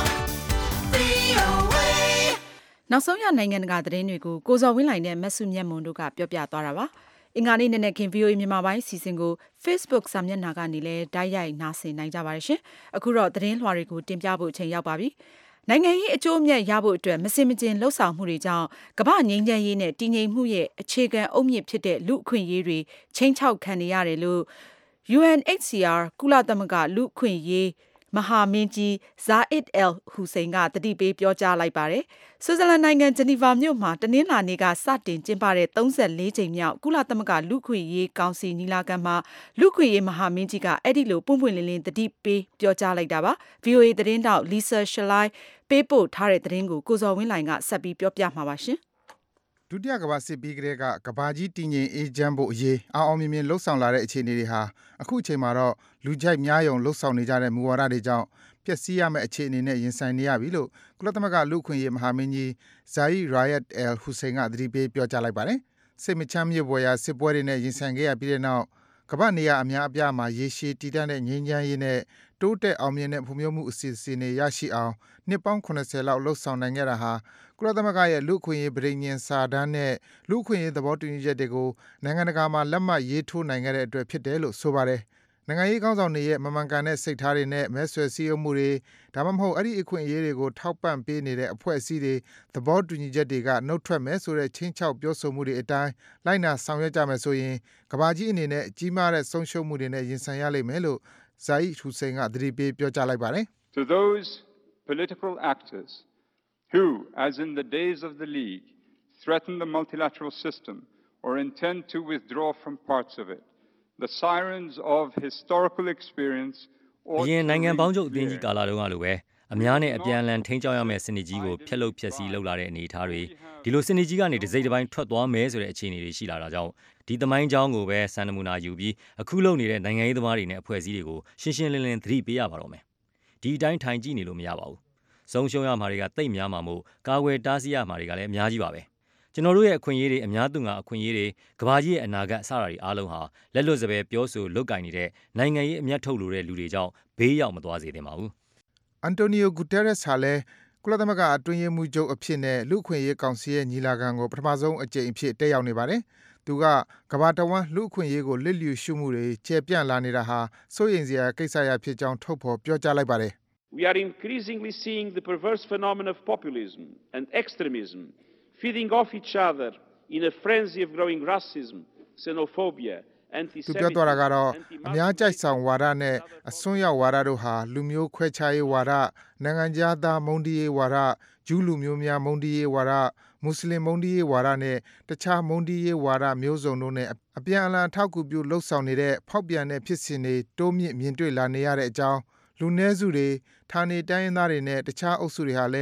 V O A
နောက်ဆုံးရနိုင်ငံတကာသတင်းတွေကိုကိုဇော်ဝင်းလှိုင်နဲ့မဆုမြတ်မွန်တို့ကပြောပြသွားတာပါ။အင်္ဂါနေ့နေ့နဲ့ခင် V O A မြန်မာပိုင်းစီစဉ်ကို Facebook စာမျက်နှာကနေလည်းတိုက်ရိုက်နားဆင်နိုင်ကြပါတယ်ရှင်။အခုတော့သတင်းလွှာတွေကိုတင်ပြဖို့အချိန်ရောက်ပါပြီ။နိုင်ငံရေးအကျိုးအမြတ်ရဖို့အတွက်မစင်မကျင်လှုပ်ဆောင်မှုတွေကြောင့်ကမ္ဘာငြိမ်းချမ်းရေးနဲ့တည်ငြိမ်မှုရဲ့အခြေခံအုတ်မြစ်ဖြစ်တဲ့လူအခွင့်အရေးတွေချိန်ချောက်ခံနေရတယ်လို့ U N H C R ကုလသမဂ္ဂလူအခွင့်အရေးမဟာမင်းကြီး Zeid al-Hussein ကတတိပေးပြောကြားလိုက်ပါတယ်။ဆွစ်ဇာလန်နိုင်ငံဂျနီဗာမြို့မှာတနင်္လာနေ့ကစတင်ကျင်းပတဲ့သုံးဆယ်လေးကြိမ်မြောက်ကုလသမဂ္ဂလူ့အခွင့်အရေးကောင်စီညီလာခံမှာလူ့အခွင့်အရေးမဟာမင်းကြီးကအဲ့ဒီလိုပွင့်ပွင့်လင်းလင်းတတိပေးပြောကြားလိုက်တာပါ။ V O A သတင်းတောက် Lisa Schlein ပေးပို့ထားတဲ့သတင်းကိုကိုဇော်ဝင်းလှိုင်ကဆက်ပြီးပြောပြမှာပါရှင်
။ဒုတိယကမ္ဘာစစ်ပြီးကတည်းကကမ္ဘာကြီးတည်ငြိမ်အေးချမ်းဖို့အရေးအောင်အောင်မြင်မြင်လှုပ်ဆောင်လာတဲ့အခြေအနေတွေဟာအခုအချိန်မှာတော့လူကြိုက်များယုံလှုပ်ဆောင်နေကြတဲ့မူဝါဒတွေကြောင့်ပျက်စီးရမယ့်အခြေအနေနဲ့ရင်ဆိုင်နေရပြီလို့ကုလသမဂ္ဂလူ့အခွင့်အရေးမဟာမင်းကြီး Zeid Ra'ad al-Hussein ကသတိပေးပြောကြားလိုက်ပါတယ်။စိတ်မချမ်းမြေ့ဖွယ်ရာစစ်ပွဲတွေနဲ့ရင်ဆိုင်ခဲ့ရပြီးတဲ့နောက်ကမ္ဘာနေရာအများအပြားမှာရေရှည်တည်တံ့တဲ့ငြိမ်းချမ်းရေးနဲ့တိုးတက်အောင်မြင်တဲ့ဖွံ့ဖြိုးမှုအစီအစဉ်တွေရရှိအောင်နှစ်ပေါင်း၇၀လောက်လှုပ်ဆောင်နိုင်ခဲ့တာဟာကုလသမဂ္ဂရဲ့လူ့အခွင့်အရေးပဋိညာဉ်စာတမ်းနဲ့လူ့အခွင့်အရေးသဘောတူညီချက်တွေကိုနိုင်ငံတကာမှာလက်မှတ်ရေးထိုးနိုင်ခဲ့တဲ့အတွက်ဖြစ်တယ်လို့ဆိုပါတယ်။နိုင်ငံရေးခေါင်းဆောင်တွေရဲ့မမှန်ကန်တဲ့စိတ်ထားတွေနဲ့မဲဆွယ်စည်းရုံးမှုတွေဒါမှမဟုတ်အဲ့ဒီအခွင့်အရေးတွေကိုထောက်ပံ့ပေးနေတဲ့အဖွဲ့အစည်းတွေသဘောတူညီချက်တွေကနှုတ်ထွက်မယ်ဆိုတဲ့ချင်းချောက်ပြောဆိုမှုတွေအတိုင်းလိုက်နာဆောင်ရွက်ကြမယ်ဆိုရင်ကမ္ဘာကြီးအနေနဲ့ကြီးမားတဲ့ဆုံးရှုံးမှုတွေနဲ့ရင်ဆိုင်ရလိမ့်မယ်လို့ Zeid Hussein ကသတိပေးပြောကြားလိုက်ပါတယ်။
To those political actors who, as in the days of the League, threaten the multilateral system or intend to withdraw from parts of it, the sirens of historical experience
အရင်နိုင်ငံပေါင်းချုပ်အသင်းကြီးကာလာတုန်းကလိုပဲအများနဲ့အပြန်အလှန်ထိန်းချောင်းရမယ့်စနစ်ကြီးကိုဖျက်လုပ်ဖျက်ဆီးလုပ်လာတဲ့အနေအထားတွေဒီလိုစနစ်ကြီးကနေတစ်စိတ်တစ်ပိုင်းထွက်သွားမယ်ဆိုတဲ့အခြေအနေတွေရှိလာတာကြောင့်ဒီသမိုင်းကြောင်းကိုပဲစံနမူနာယူပြီးအခုလုပ်နေတဲ့နိုင်ငံရေးသမားတွေနဲ့အဖွဲ့အစည်းတွေကိုရှင်းရှင်းလင်းလင်းသတိပေးရပါတော့မယ်ဒီအတိုင်းထိုင်ကြည့်နေလို့မရပါဘူးဆုံးရှုံးရမှာတွေကတိတ်များမှာမို့ကာကွယ်တားဆီးရမှာတွေကလည်းအများကြီးပါပဲကျွန်တော်တို့ရဲ့အခွင့်အရေးတွေအများသူငါအခွင့်အရေးတွေကဘာကြီးရဲ့အနာဂတ်အစအရာတွေအားလုံးဟာလက်လွတ်စပယ်ပြောဆိုလုတ်ကင်နေတဲ့နိုင်ငံရေးအမျက်ထုတ်လိုတဲ့လူတွေကြောင့်ဘေးရောက်မသွားစေသင့်ပါဘူး
။ Antonio Guterres ဟာလည်းကုလသမဂ္ဂအတွင်းရေးမှူးချုပ်အဖြစ်နဲ့လူ့အခွင့်အရေးကောင်စီရဲ့ညီလာခံကိုပထမဆုံးအကြိမ်အဖြစ်တက်ရောက်နေပါတယ်။သူကကမ္ဘာတဝန်းလူ့အခွင့်အရေးကိုလစ်လျူရှုမှုတွေကျယ်ပြန့်လာနေတာဟာစိုးရိမ်စရာကိစ္စရပ်ဖြစ်ကြောင်းထုတ်ဖော်ပြောကြားလိုက်ပါတယ်။
We are increasingly seeing the perverse phenomenon of populism and extremism feeding off each other in a frenzy of growing racism, xenophobia,
သူပြောသွားတာကတော့အများကြိုက်ဆောင်ဝါဒနဲ့အစွန်းရောက်ဝါဒတို့ဟာလူမျိုးခွဲခြားရေးဝါဒနိုင်ငံသားမုန်းတီးရေးဝါဒဂျူးလူမျိုးများမုန်းတီးရေးဝါဒမွတ်စလင်မုန်းတီးရေးဝါဒနဲ့တခြားမုန်းတီးရေးဝါဒမျိုးစုံတို့နဲ့အပြန်အလှန်ထောက်ကူပြုလှုပ်ဆောင်နေတဲ့ဖောက်ပြန်တဲ့ဖြစ်စဉ်တွေတိုးမြင့်မြင်တွေ့လာနေရတဲ့အကြောင်းလူနည်းစုတွေဌာနေတိုင်းရင်းသားတွေနဲ့တခြားအုပ်စုတွေဟာလည်း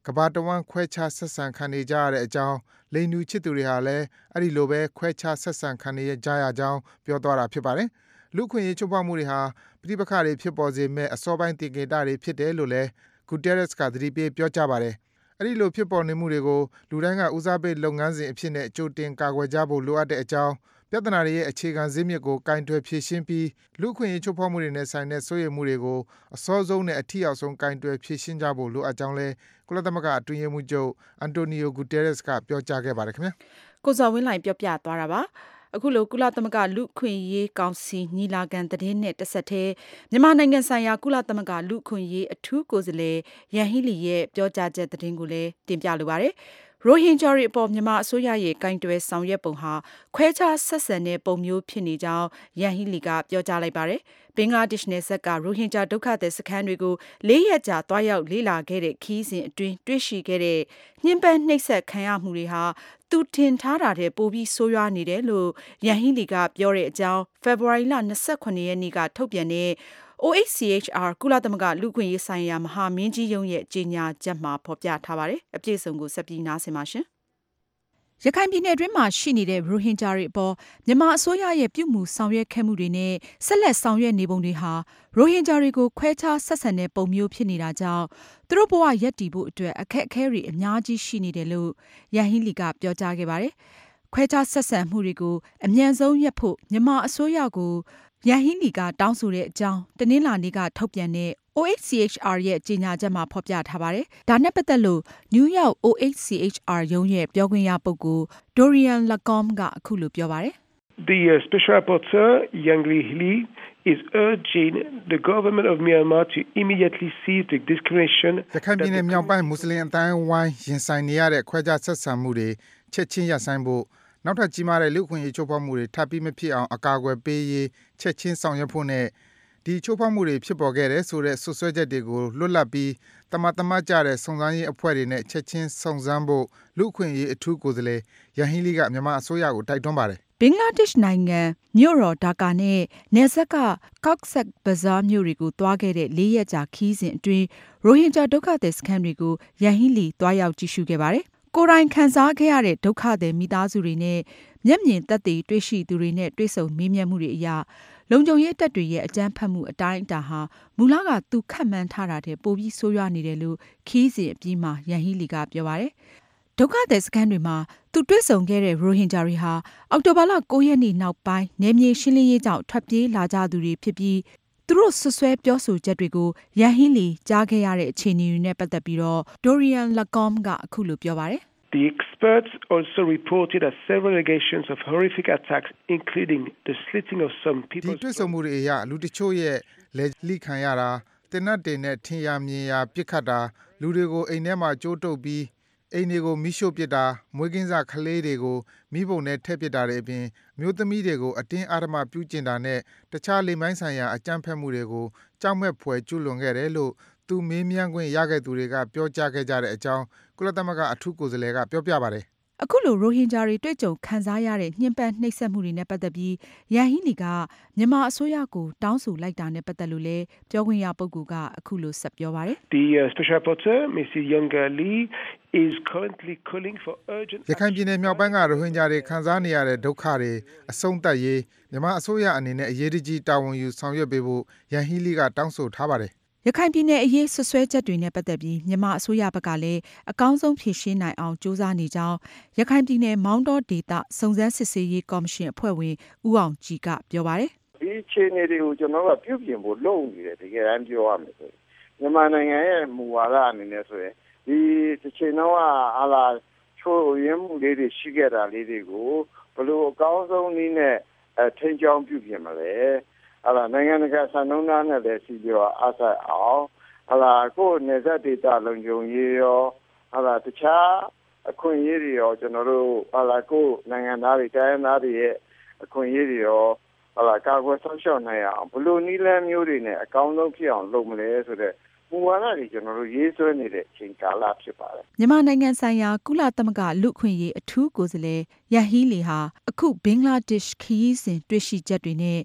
ကဘာတဝမ်းခွဲခြားဆက်ဆံခံနေကြရတဲ့အကြောင်းလိန်နူချစ်သူတွေဟာလည်းအဲ့ဒီလိုပဲခွဲခြားဆက်ဆံခံနေကြရကြောင်းပြောသွားတာဖြစ်ပါတယ်လူခွင့်ရေးချုပ်ဖောက်မှုတွေဟာပြိပခါတွေဖြစ်ပေါ်စေမဲ့အစောပိုင်းတင်ကေတာတွေဖြစ်တယ်လို့လည်းဂူတဲရက်စ်ကသတိပေးပြောကြားပါတယ်အဲ့ဒီလိုဖြစ်ပေါ်နေမှုတွေကိုလူတိုင်းကဦးစားပေးလုပ်ငန်းစဉ်အဖြစ်နဲ့ကြိုတင်ကာကွယ်ကြဖို့လိုအပ်တဲ့အကြောင်းပြဿနာတွေရဲ့အခြေခံဇစ်မြစ်ကိုကင်တွယ်ဖြေရှင်းပြီးလူခွင့်ရေးချုပ်ဖောက်မှုတွေနဲ့ဆိုင်တဲ့စိုးရိမ်မှုတွေကိုအစောဆုံးနဲ့အထီအောင်ဆုံးကင်တွယ်ဖြေရှင်းကြဖို့လိုအပ်ကြောင်းလဲကုလသမဂ္ဂအတွင်းရေးမှူးချုပ်အန်တိုနီယိုဂူတဲရက်စ်ကပြောကြားခဲ့ပါတယ်ခင်ဗျာ
ကိုဇော်ဝင်းလိုင်ပြောပြသွားတာပါအခုလိုကုလသမဂ္ဂလူခွင့်ရေးကောင်စီညီလာခံသတင်းနဲ့တစ်ဆက်တည်းမြန်မာနိုင်ငံဆိုင်ရာကုလသမဂ္ဂလူခွင့်ရေးအထူးကိုယ်စားလှယ်ယန်ဟီလီရဲ့ပြောကြားချက်သတင်းကိုလည်းတင်ပြလိုပါတယ်ရိုဟင်ဂျာတွေအပေါ်မြန်မာအစိုးရရဲ့ကင်တွယ်ဆောင်ရွက်ပုံဟာခွဲခြားဆက်ဆံတဲ့ပုံမျိုးဖြစ်နေကြောင်းယန်ဟီလီကပြောကြားလိုက်ပါတယ်ဘင်္ဂလားဒေ့ရှ်နယ်စပ်ကရိုဟင်ဂျာဒုက္ခသည်စခန်းတွေကိုလေးရက်ကြာတွားရောက်လေ့လာခဲ့တဲ့ခီးစဉ်အတွင်းတွေ့ရှိခဲ့တဲ့ညှဉ်းပန်းနှိပ်စက်ခံရမှုတွေဟာသူတင်ထားတာတဲ့ပိုပြီးဆိုးရွားနေတယ်လို့ယန်ဟီလီကပြောတဲ့အကြောင်းဖေဖော်ဝါရီလ၂၇ရက်နေ့ကထုတ်ပြန်တဲ့ O H C H R ကုလသမဂ္ဂလူ့အခွင့်အရေးဆိုင်ရာမဟာမင်းကြီးရုံးရဲ့ကြေညာချက်မှာဖော်ပြထားပါတယ်။အပြည့်အစုံကိုဆက်ပြီးနားဆင်ပါရှင်။ရခိုင်ပြည်နယ်အတွင်းမှာရှိနေတဲ့ရိုဟင်ဂျာတွေအပေါ်မြန်မာအစိုးရရဲ့ပြုမှုဆောင်ရွက်ခဲ့မှုတွေနဲ့ဆက်လက်ဆောင်ရွက်နေပုံတွေဟာရိုဟင်ဂျာတွေကိုခွဲခြားဆက်ဆံတဲ့ပုံမျိုးဖြစ်နေတာကြောင့်သူတို့ဘဝရပ်တည်ဖို့အတွက်အခက်အခဲတွေအများကြီးရှိနေတယ်လို့ယန်ဟီလီကပြောကြားခဲ့ပါတယ်။ခွဲခြားဆက်ဆံမှုတွေကိုအမြန်ဆုံးရပ်ဖို့မြန်မာအစိုးရကိုယန်ဟီလီကတောင်းဆိုတဲ့အကြောင်းတနင်္လာနေ့ကထုတ်ပြန်တဲ့ O H C H R ရဲ့ကြေညာချက်မှာဖော်ပြထားပါတယ်။ဒါနဲ့ပတ်သက်လို့ New York O H C H R ရုံးရဲ့ပြောခွင့်ရပုဂ္ဂိုလ် Dorian Lacombe ကအခုလိုပြောပါတယ်။
The uh, Special Rapporteur Yanghee Lee is urging the government of Myanmar to immediately cease the discrimination
ရခိုင်ပြည်နယ်မြောက်ပိုင်းမွတ်စလင်အတိုင်းဝိုင်းရင်ဆိုင်နေရတဲ့ခွဲခြားဆက်ဆံမှုတွေချက်ချင်းရပ်ဆိုင်းဖို့နောက်ထပ်ကြီးမားတဲ့လူ့အခွင့်အရေးချိုးဖောက်မှုတွေထပ်ပြီးမဖြစ်အောင်အကာအကွယ်ပေးရေးချက်ချင်းဆောင်ရွက်ဖို့နဲ့ဒီချိုးဖောက်မှုတွေဖြစ်ပေါ်ခဲ့တဲ့ဆိုတဲ့ဆွဆွဲချက်တွေကိုလွတ်လပ်ပြီးတမတမကြတဲ့စုံစမ်းရေးအဖွဲ့တွေနဲ့ချက်ချင်းစုံစမ်းဖို့လူ့အခွင့်အရေးအထူးကိုယ်စားလှယ်ယန်ဟီလီကမြန်မာအစိုးရကိုတိုက်တွန်းပါတယ်
ဘင်္ဂလားဒေ့ရှ်နိုင်ငံမြို့တော်ဒါကာနဲ့နယ်စပ်က Cox's Bazar မြို့တွေကိုသွားခဲ့တဲ့လေးရက်ကြာခီးစဉ်အတွင်းရိုဟင်ဂျာဒုက္ခသည်စခန်းတွေကိုယန်ဟီလီသွားရောက်ကြည့်ရှုခဲ့ပါတယ်။ကိုယ်တိုင်ခံစားခဲ့ရတဲ့ဒုက္ခသည်မိသားစုတွေနဲ့မျက်မြင်သက်သေတွေ့ရှိသူတွေနဲ့တွေ့ဆုံမေးမြန်းမှုတွေအရလုံခြုံရေးတပ်တွေရဲ့အကြမ်းဖက်မှုအတိုင်းအတာဟာမူလကသူခန့်မှန်းထားတာတဲ့ပိုပြီးဆိုးရွားနေတယ်လို့ခီးစဉ်အပြီးမှာယန်ဟီလီကပြောပါတယ်။ဒုက္ခသည်စခန်းတွေမှာသူတွေ့ဆုံခဲ့တဲ့ရိုဟင်ဂျာတွေဟာအောက်တိုဘာလ၉ရက်နေ့နောက်ပိုင်းနယ်မြေရှင်းလင်းရေးကြောင့်ထွက်ပြေးလာကြသူတွေဖြစ်ပြီးသူတို့ဆွဆွဲပြောဆိုချက်တွေကိုယန်ဟီလီကြားခဲ့ရတဲ့အခြေအနေတွေနဲ့ပတ်သက်ပြီးတော့ Dorian Lacombe ကအခုလိုပြောပါတယ်။
The experts also reported that several allegations of horrific attacks, including the slitting of some people's...
ဒီတွေ့ဆုံမှုတွေအရလူတချို့ရဲ့လက်လိခံရတာတင်နတ်တင်နဲ့ထင်ရမြင်ရပြစ်ခတ်တာလူတွေကိုအိမ်ထဲမှာကြိုးတုပ်ပြီးအိမ်တွေကိုမိရှို့ပစ်တာမွေးကင်းစကလေးတွေကိုမိဘုံနဲ့ထည့်ပစ်တာတွေအပြင်မျိုးသမီးတွေကိုအတင်းအဓမ္မပြုကျင့်တာနဲ့တခြားလိမ်ပိုင်းဆိုင်ရာအကြမ်းဖက်မှုတွေကိုကြောက်မဲ့ဖွယ်ကျူးလွန်ခဲ့တယ်လို့သူမေးမြန်းခွင့်ရခဲ့သူတွေကပြောကြားခဲ့ကြတဲ့အကြောင်းကုလသမဂ္ဂအထူးကိုယ်စားလှယ်ကပြောပြပါတယ်
။အခုလိုရိုဟင်ဂျာတွေတွေ့ကြုံခံစားရတဲ့ညှဉ်းပန်းနှိပ်စက်မှုတွေနဲ့ပတ်သက်ပြီးယန်ဟီလီကမြန်မာအစိုးရကိုတောင်းဆိုလိုက်တာနဲ့ပတ်သက်လို့လည်းပြောခွင့်ရပုဂ္ဂိုလ်ကအခုလိုဆက်ပြောပါတယ်
။ The uh, Special Rapporteur Missus Yanghee Lee is currently calling for urgent
ရခိုင်ပြည်နယ်မြောက်ပိုင်းကရိုဟင်ဂျာတွေခံစားနေရတဲ့ဒုက္ခတွေအဆုံးသတ်ရေးမြန်မာအစိုးရအနေနဲ့အရေးကြီးတာဝန်ယူဆောင်ရွက်ပေးဖို့ယန်ဟီလီကတောင်းဆိုထားပါတယ်
ရခိုင်ပြည်နယ်အရေးဆွဆွဲချက်တွေနဲ့ပတ်သက်ပြီးမြန်မာအစိုးရဘက်ကလည်းအကောင်းဆုံးဖြေရှင်းနိုင်အောင်ကြိုးစားနေကြောင်းရခိုင်ပြည်နယ်မောင်းတောဒေသစုံစမ်းစစ်ဆေးရေးကော်မရှင်အဖွဲ့ဝင်ဦးအောင်ကြည်ကပြောပါတယ်
။ဒီအခြေအနေတွေကိုကျွန်တော်တို့ကပြုပြင်ဖို့လုပ်နေတယ်တကယ်တမ်းပြောရမယ်ဆိုရင်မြန်မာနိုင်ငံရဲ့မူဝါဒအနေနဲ့ဆိုရင်ဒီတစ်ချိန်တော့ဟာလာချိုးရင်းမှုလေးတွေရှိခဲ့တာလေးတွေကိုဘယ်လိုအကောင်းဆုံးနည်းနဲ့အထင်ကြောင်းပြုပြင်မလဲအလားနိုင်ငံတကာစံနှုန်းသားနဲ့လည်းစီပြောအားဆိုင်အောင်အလားကိုယ်နေဆက်ဒေတာလုံခြုံရေးရောအလားတခြားအခွင့်အရေးတွေရောကျွန်တော်တို့အလားကိုယ်နိုင်ငံသားတွေတိုင်းသားတွေရဲ့အခွင့်အရေးတွေရောအလားကာကွယ်ဆောင်ရှောက်နိုင်အောင်ဘလို့နည်းလမ်းမျိုးတွေနဲ့အကောင်းဆုံးဖြစ်အောင်လုပ်မလဲဆိုတဲ့မူဝါဒတွေကျွန်တော်တို့ရေးဆွဲနေတဲ့အချိန်ကာလဖြစ်ပါတယ်
မြန်မာနိုင်ငံဆိုင်ရာကုလသမဂ္ဂလူ့အခွင့်အရေးအထူးကိုယ်စားလှယ်ယန်ဟီလီဟာအခုဘင်္ဂလားဒေ့ရှ်ခရီးစဉ်တွေ့ရှိချက်တွေနဲ့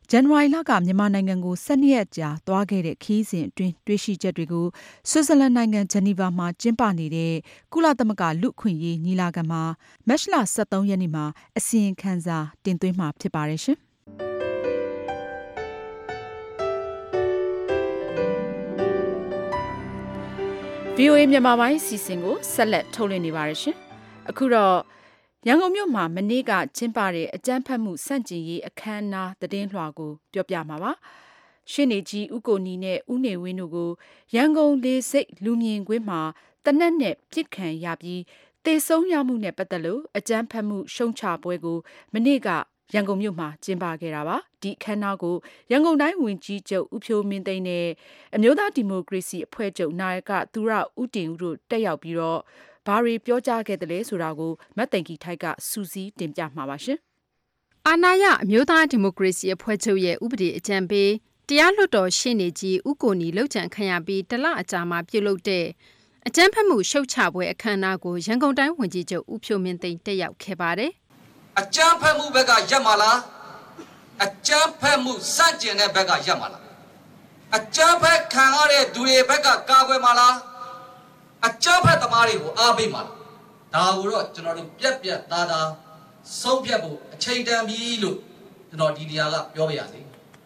ဇန်နဝါရီလကမြန်မာနိုင်ငံကိုဆယ်နှစ်ရက်ကြာသွားခဲ့တဲ့ခရီးစဉ်အတွင်းတွေ့ရှိချက်တွေကိုဆွစ်ဇာလန်နိုင်ငံဂျနီဗာမှာကျင်းပနေတဲ့ကုလသမဂ္ဂလူ့အခွင့်အရေးညီလာခံမှာမတ်လဆယ့်သုံးရက်နေ့မှာအစီရင်ခံစာတင်သွင်းမှာဖြစ်ပါတယ်ရှင်။ဗီအိုအေ မြန်မာပိုင်းအစီအစဉ်ကိုဆက်လက်ထုတ်လွှင့်နေပါတယ်ရှင်။အခုတော့ရန်ကုန်မြို့မှာမနေ့ကကျင်းပတဲ့အကြမ်းဖက်မှုစန့်ကျင်ရေးအခမ်းအနားသတင်းလွှာကိုပြောပြမှာပါ။ရှေ့နေကြီးဦးကိုနီနဲ့ဦးနေဝင်းတို့ကိုရန်ကုန်လေဆိပ်လူမြင်ကွင်းမှာတနက်နဲ့ပြစ်ခံရပြီးသေဆုံးရမှုနဲ့ပတ်သက်လို့အကြမ်းဖက်မှုရှုံချပွဲကိုမနေ့ကရန်ကုန်မြို့မှာကျင်းပခဲ့တာပါဒီအခမ်းအနားကိုရန်ကုန်တိုင်းဝန်ကြီးချုပ်ဦးဖြိုးမင်းသိန်းနဲ့အမျိုးသားဒီမိုကရေစီအဖွဲ့ချုပ်နာယကသူရဦးတင်ဦးတို့တက်ရောက်ပြီးတော့ဘာတွေပြောကြားခဲ့တယ်လဲဆိုတာကိုမတ်သိန်ကီထိုက်ကစူးစီးတင်ပြမှာပါရှင်
အာနာယအမျိုးသားဒီမိုကရေစီအဖွဲ့ချုပ်ရဲ့ဥပဒေအကြံပေးတရားလွှတ်တော်ရှေ့နေကြီးဦးကိုနီလှုပ်ကြံခံရပြီးတလအကြာမှာပြုလုပ်တဲ့အကြမ်းဖက်မှုရှုတ်ချပွဲအခမ်းအနားကိုရန်ကုန်တိုင်းဝန်ကြီးချုပ်ဦးဖြိုးမင်းသိန်းတက်ရောက်ခဲ့ပါတယ်
အကြမ်းဖက်မှုဘက်ကရက်မှာလားအကြမ်းဖက်မှုစန့်ကျင်တဲ့ဘက်ကရက်မှာလားအကြမ်းဖက်ခံရတဲ့သူတွေဘက်ကကာကွယ်မှာလားအကြမ်းဖက်သမားတွေကိုအားပေးမှာလားဒါကိုတော့ကျွန်တော်တို့ပြက်ပြက်သားသားဆုံးဖြတ်ဖို့အချိန်တန်ပြီလို့ကျွန်တော်ဒီနေရာကပြောပြရစီ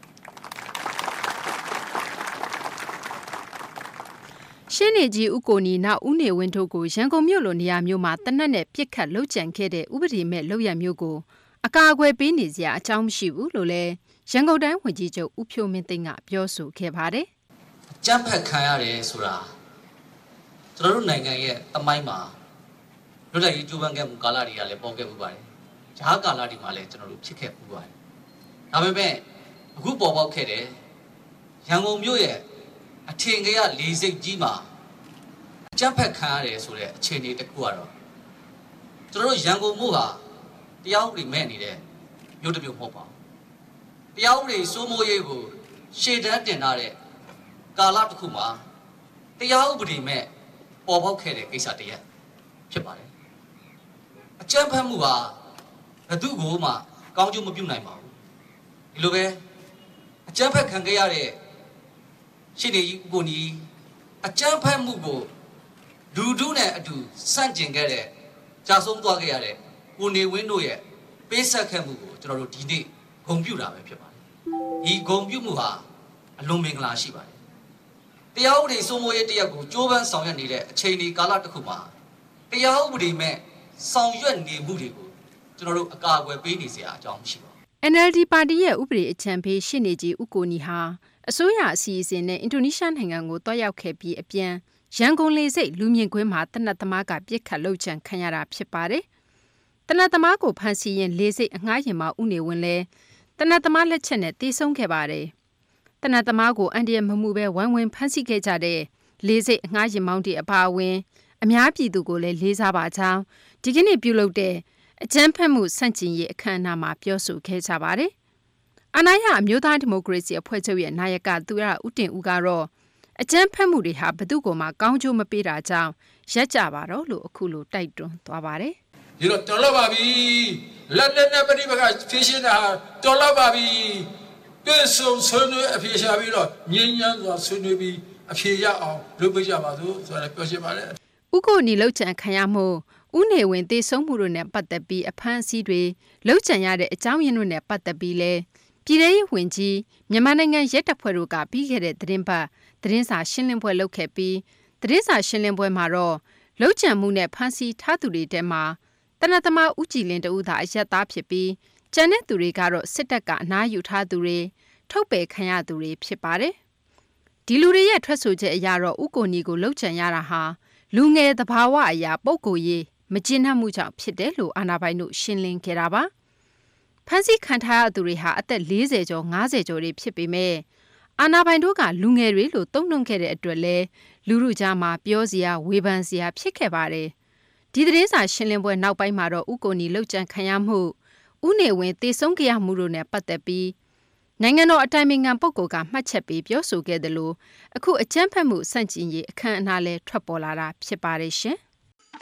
ရှင်းနေကြီးဦးကိုနီနောက်ဦးနေဝင်းတို့ကိုရန်ကုန်မြို့လိုနေရာမျိုးမှာတနက်နဲ့ပြစ်ခတ်လှုပ်ကြံခဲ့တဲ့ဥပဒေမဲ့လုပ်ရမျိုးကိုအကာအကွယ်ပေးနေစရာအကြောင်းမရှိဘူးလို့လည်းရန်ကုန်တိုင်းဝန်ကြီးချုပ်ဦးဖြိုးမင်းသိန်းကပြောဆိုခဲ့ပါတယ်
အကြမ်းဖက်ခံရတယ်ဆိုတာကျွန်တော်တို့နိုင်ငံရဲ့တမိုင်းမှာလွတ်လပ်ရေးကြိုးပမ်းခဲ့မှုကာလတွေကလည်းပေါ်ခဲ့မှုပါတယ်။ဂျားကာလတွေမှာလည်းကျွန်တော်တို့ဖြစ်ခဲ့မှုပါတယ်။ဒါပေမဲ့အခုပေါ်ပေါက်ခဲ့တဲ့ရန်ကုန်မြို့ရဲ့အထင်ကြီးလေစိတ်ကြီးမှာအကြမ်းဖက်ခံရတယ်ဆိုတဲ့အခြေအနေတစ်ခုကတော့ကျွန်တော်တို့ရန်ကုန်မြို့ဟာတရားဥပဒေမဲ့နေတဲ့မြို့တစ်မြို့မဟုတ်ပါဘူး။တရားဥပဒေစိုးမိုးရေးကိုရှေ့တန်းတင်ထားတဲ့ကာလတစ်ခုမှာတရားဥပဒေမဲ့ပေါ်ပေါက်ခဲ့တဲ့ကိစ္စတည်းဖြစ်ပါတယ်အကြမ်းဖက်မှုဟာဘယ်သူ့ကိုမှကောင်းကျိုးမပြုနိုင်ပါဘူးဒီလိုပဲအကြမ်းဖက်ခံခဲ့ရတဲ့ရှင်းနေကြီးကိုနီအကြမ်းဖက်မှုကိုဒူဒူနဲ့အတူစန့်ကျင်ခဲ့တဲ့ကြာဆုံးသွားခဲ့ရတဲ့ကိုနေဝင်းတို့ရဲ့ပေးဆက်ခဲ့မှုကိုကျွန်တော်တို့ဒီနေ့ဂုဏ်ပြုတာပဲဖြစ်ပါတယ်ဒီဂုဏ်ပြုမှုဟာအလွန်မင်္ဂလာရှိပါတယ်တရားဥပဒေစိုးမိုးရေးတရားကိုကြိုးပမ်းဆောင်ရွက်နေတဲ့အချိန်ဒီကာလတစ်ခုမှာတရားဥပဒေမဲ့ဆောင်ရွက်နေမှုတွေကိုကျွန်တော်တို့အကာအကွယ်ပေးနေစရာအကြောင်းမရှိပါဘူး
အန် အယ် ဒီ ပါတီရဲ့ဥပဒေအကြံပေးရှင်းနေကြီးဦးကိုနီဟာအစိုးရအစီအစဉ်နဲ့အင်ဒိုနီးရှားနိုင်ငံကိုတွားရောက်ခဲ့ပြီးအပြန်ရန်ကုန်လေဆိပ်လူမြင့်ကွင်းမှာတနတ်သမားကပြစ်ခတ်လှုပ်ချံခံရတာဖြစ်ပါတယ်တနတ်သမားကိုဖမ်းဆီးရင်လေဆိပ်အငှားရင်မှာဥနေဝင်လဲတနတ်သမားလက်ချက်နဲ့တေဆုံးခဲ့ပါတယ်တနတ်သမားကိုအန်ဒီယမမှုပဲဝိုင်းဝန်းဖမ်းဆီးခဲ့ကြတဲ့လေးစိတ်အငှားရင်မောင်းတီအပါအဝင်အများပြည်သူကိုလည်းလေးစားပါကြောင်းဒီကနေ့ပြုလုပ်တဲ့အကြမ်းဖက်မှုဆန့်ကျင်ရေးအခမ်းအနားမှာပြောဆိုခဲ့ကြပါတယ်။အာဏာရအမျိုးသားဒီမိုကရေစီအဖွဲ့ချုပ်ရဲ့နာယကသူရဦးတင်ဦးကတော့အကြမ်းဖက်မှုတွေဟာဘယ်သူ့ကိုမှကောင်းကျိုးမပေးတာကြောင့်ရက်ကြပါတော့လို့အခုလိုတိုက်တွန်းသွားပါတယ်
။ဒီတော့တော်တော့ပါပြီ။လက်လက်နဲ့ပဋိပက္ခဖြေရှင်းတာတော်တော့ပါပြီ။ပြေဆုံးဆွေးနွေးအဖြေရှာပြီးတော့ငြင်းညမ်းစွာဆွေးနွေးပြီးအဖြေရအောင်လုပ်ပေးကြပါစို့ဆိုတော့ပြောရှင်းပါတယ်
။ဥကိုနီလှုပ်ချံခံရမှုဥနေဝင်သေဆုံးမှုတို့နဲ့ပတ်သက်ပြီးအဖမ်းအဆီးတွေလှုပ်ချံရတဲ့အကြောင်းရင်းတို့နဲ့ပတ်သက်ပြီးလဲပြည်ထောင်စုဝန်ကြီးမြန်မာနိုင်ငံရဲတပ်ဖွဲ့တို့ကပြီးခဲ့တဲ့သတင်းပတ်သတင်းစာရှင်းလင်းပွဲလုပ်ခဲ့ပြီးသတင်းစာရှင်းလင်းပွဲမှာတော့လှုပ်ချံမှုနဲ့ဖမ်းဆီးထားသူတွေထဲမှာတနတ်သမားဦးကြည်လင်းတဦးသာအရက်သားဖြစ်ပြီးကျန်တဲ့သူတွေကတော့စစ်တပ်ကအနားယူထားသူတွေထုတ်ပယ်ခံရသူတွေဖြစ်ပါတယ်ဒီလူတွေရဲ့ထွက်ဆိုချက်အရတော့ဥကိုနီကိုလှုပ်ချံရတာဟာလူငယ်သဘာဝအရာပုံကိုရေးမကျဉ်းနှံ့မှုကြောင့်ဖြစ်တယ်လို့အာဏာပိုင်တို့ရှင်းလင်းခဲ့တာပါဖမ်းဆီးခံထားရသူတွေဟာအသက်၄၀ကျော်၅၀ကျော်တွေဖြစ်ပေမဲ့အာဏာပိုင်တို့ကလူငယ်တွေလို့သုံးနှုန်းခဲ့တဲ့အတွက်လဲလူလူကြားမှာပြောစရာဝေဖန်စရာဖြစ်ခဲ့ပါတယ်ဒီသတင်းစာရှင်းလင်းပွဲနောက်ပိုင်းမှာတော့ဥကိုနီလှုပ်ကြံခံရမှုဥနေဝင်သေဆုံးခဲ့ရမှုတို့နဲ့ပတ်သက်ပြီးနိုင်ငံတော်အတိုင်ပင်ခံပုဂ္ဂိုလ်ကမှတ်ချက်ပေးပြောဆိုခဲ့တယ်လို့အခုအကြမ်းဖက်မှုစန့်ကျင်ရေးအခမ်းအနားလဲထွက်ပေါ်လာတာဖြစ်ပါတယ်ရှင်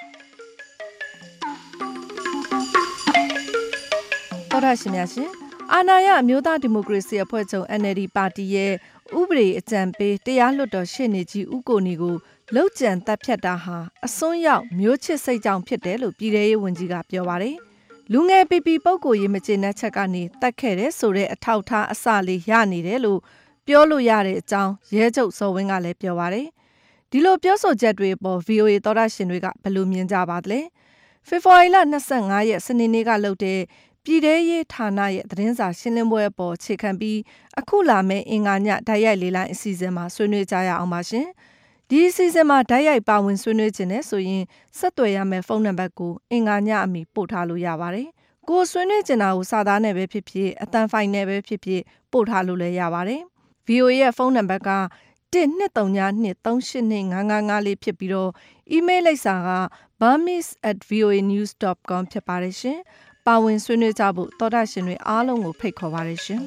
တော်ရရှိများရှင်
အာဏာရအမျိုးသားဒီမိုကရေစီအဖွဲ့ချုပ် N L D ပါတီရဲ့ဥပဒေအကြံပေးတရားလွှတ်တော်ရှေ့နေကြီးဦးကိုနီကိုလှုပ်ကြံတပ်ဖြတ်တာဟာအစွန်းရောက်မျိုးချစ်စိတ်ကြောင့်ဖြစ်တယ်လို့ပြည်ထရေးဝန်ကြီးကပြောပါတယ်လူငယ်ပီပီပုဂ္ဂိုလ်ရေးမကျေနပ်ချက်ကနေတတ်ခဲ့တဲ့ဆိုတဲ့အထောက်ထားအစလေးရနေတယ်လို့ပြောလို့ရတဲ့အကြောင်းရဲချုပ်စောဝင်းကလည်းပြောပါတယ်ဒီလိုပြောဆိုချက်တွေပေါ် V O A သောတာရှင်တွေကဘယ်လိုမြင်ကြပါသလဲဖေဖော်ဝါရီလ၂၅ရက်စနေနေ့ကလုပ်တဲ့ပြည်ထရေးဌာနရဲ့သတင်းစာရှင်းလင်းပွဲပေါ်ခြေခံပြီးအခုလာမယ့်အင်္ဂါညဓာတ်ရိုက်လေးလိုင်းအစီအစဉ်မှာဆွေးနွေးကြရအောင်ပါရှင်ဒီအစီအစဉ်မှာဓာတ်ရိုက်ပါဝင်ဆွေးနွေးခြင်းနဲ့ဆိုရင်ဆက်သွယ်ရမယ့်ဖုန်းနံပါတ်ကိုအင်္ဂါညအမီပို့ထားလို့ရပါတယ်ကိုဆွေးနွေးကျင်တာကိုစာသားနဲ့ပဲဖြစ်ဖြစ်အတန်ဖိုင်နဲ့ပဲဖြစ်ဖြစ်ပို့ထားလို့လည်းရပါတယ် V O A ရဲ့ဖုန်းနံပါတ်ကone two three two three eight two five five fiveလေးဖြစ်ပြီးတော့ email လိပ်စာက burmese at v o a news dot com ဖြစ်ပါတယ်ရှင်ပါဝင်ဆွေးနွေးကြဖို့သောတာရှင်တွေအားလုံးကိုဖိတ်ခေါ်ပါတယ်ရှင်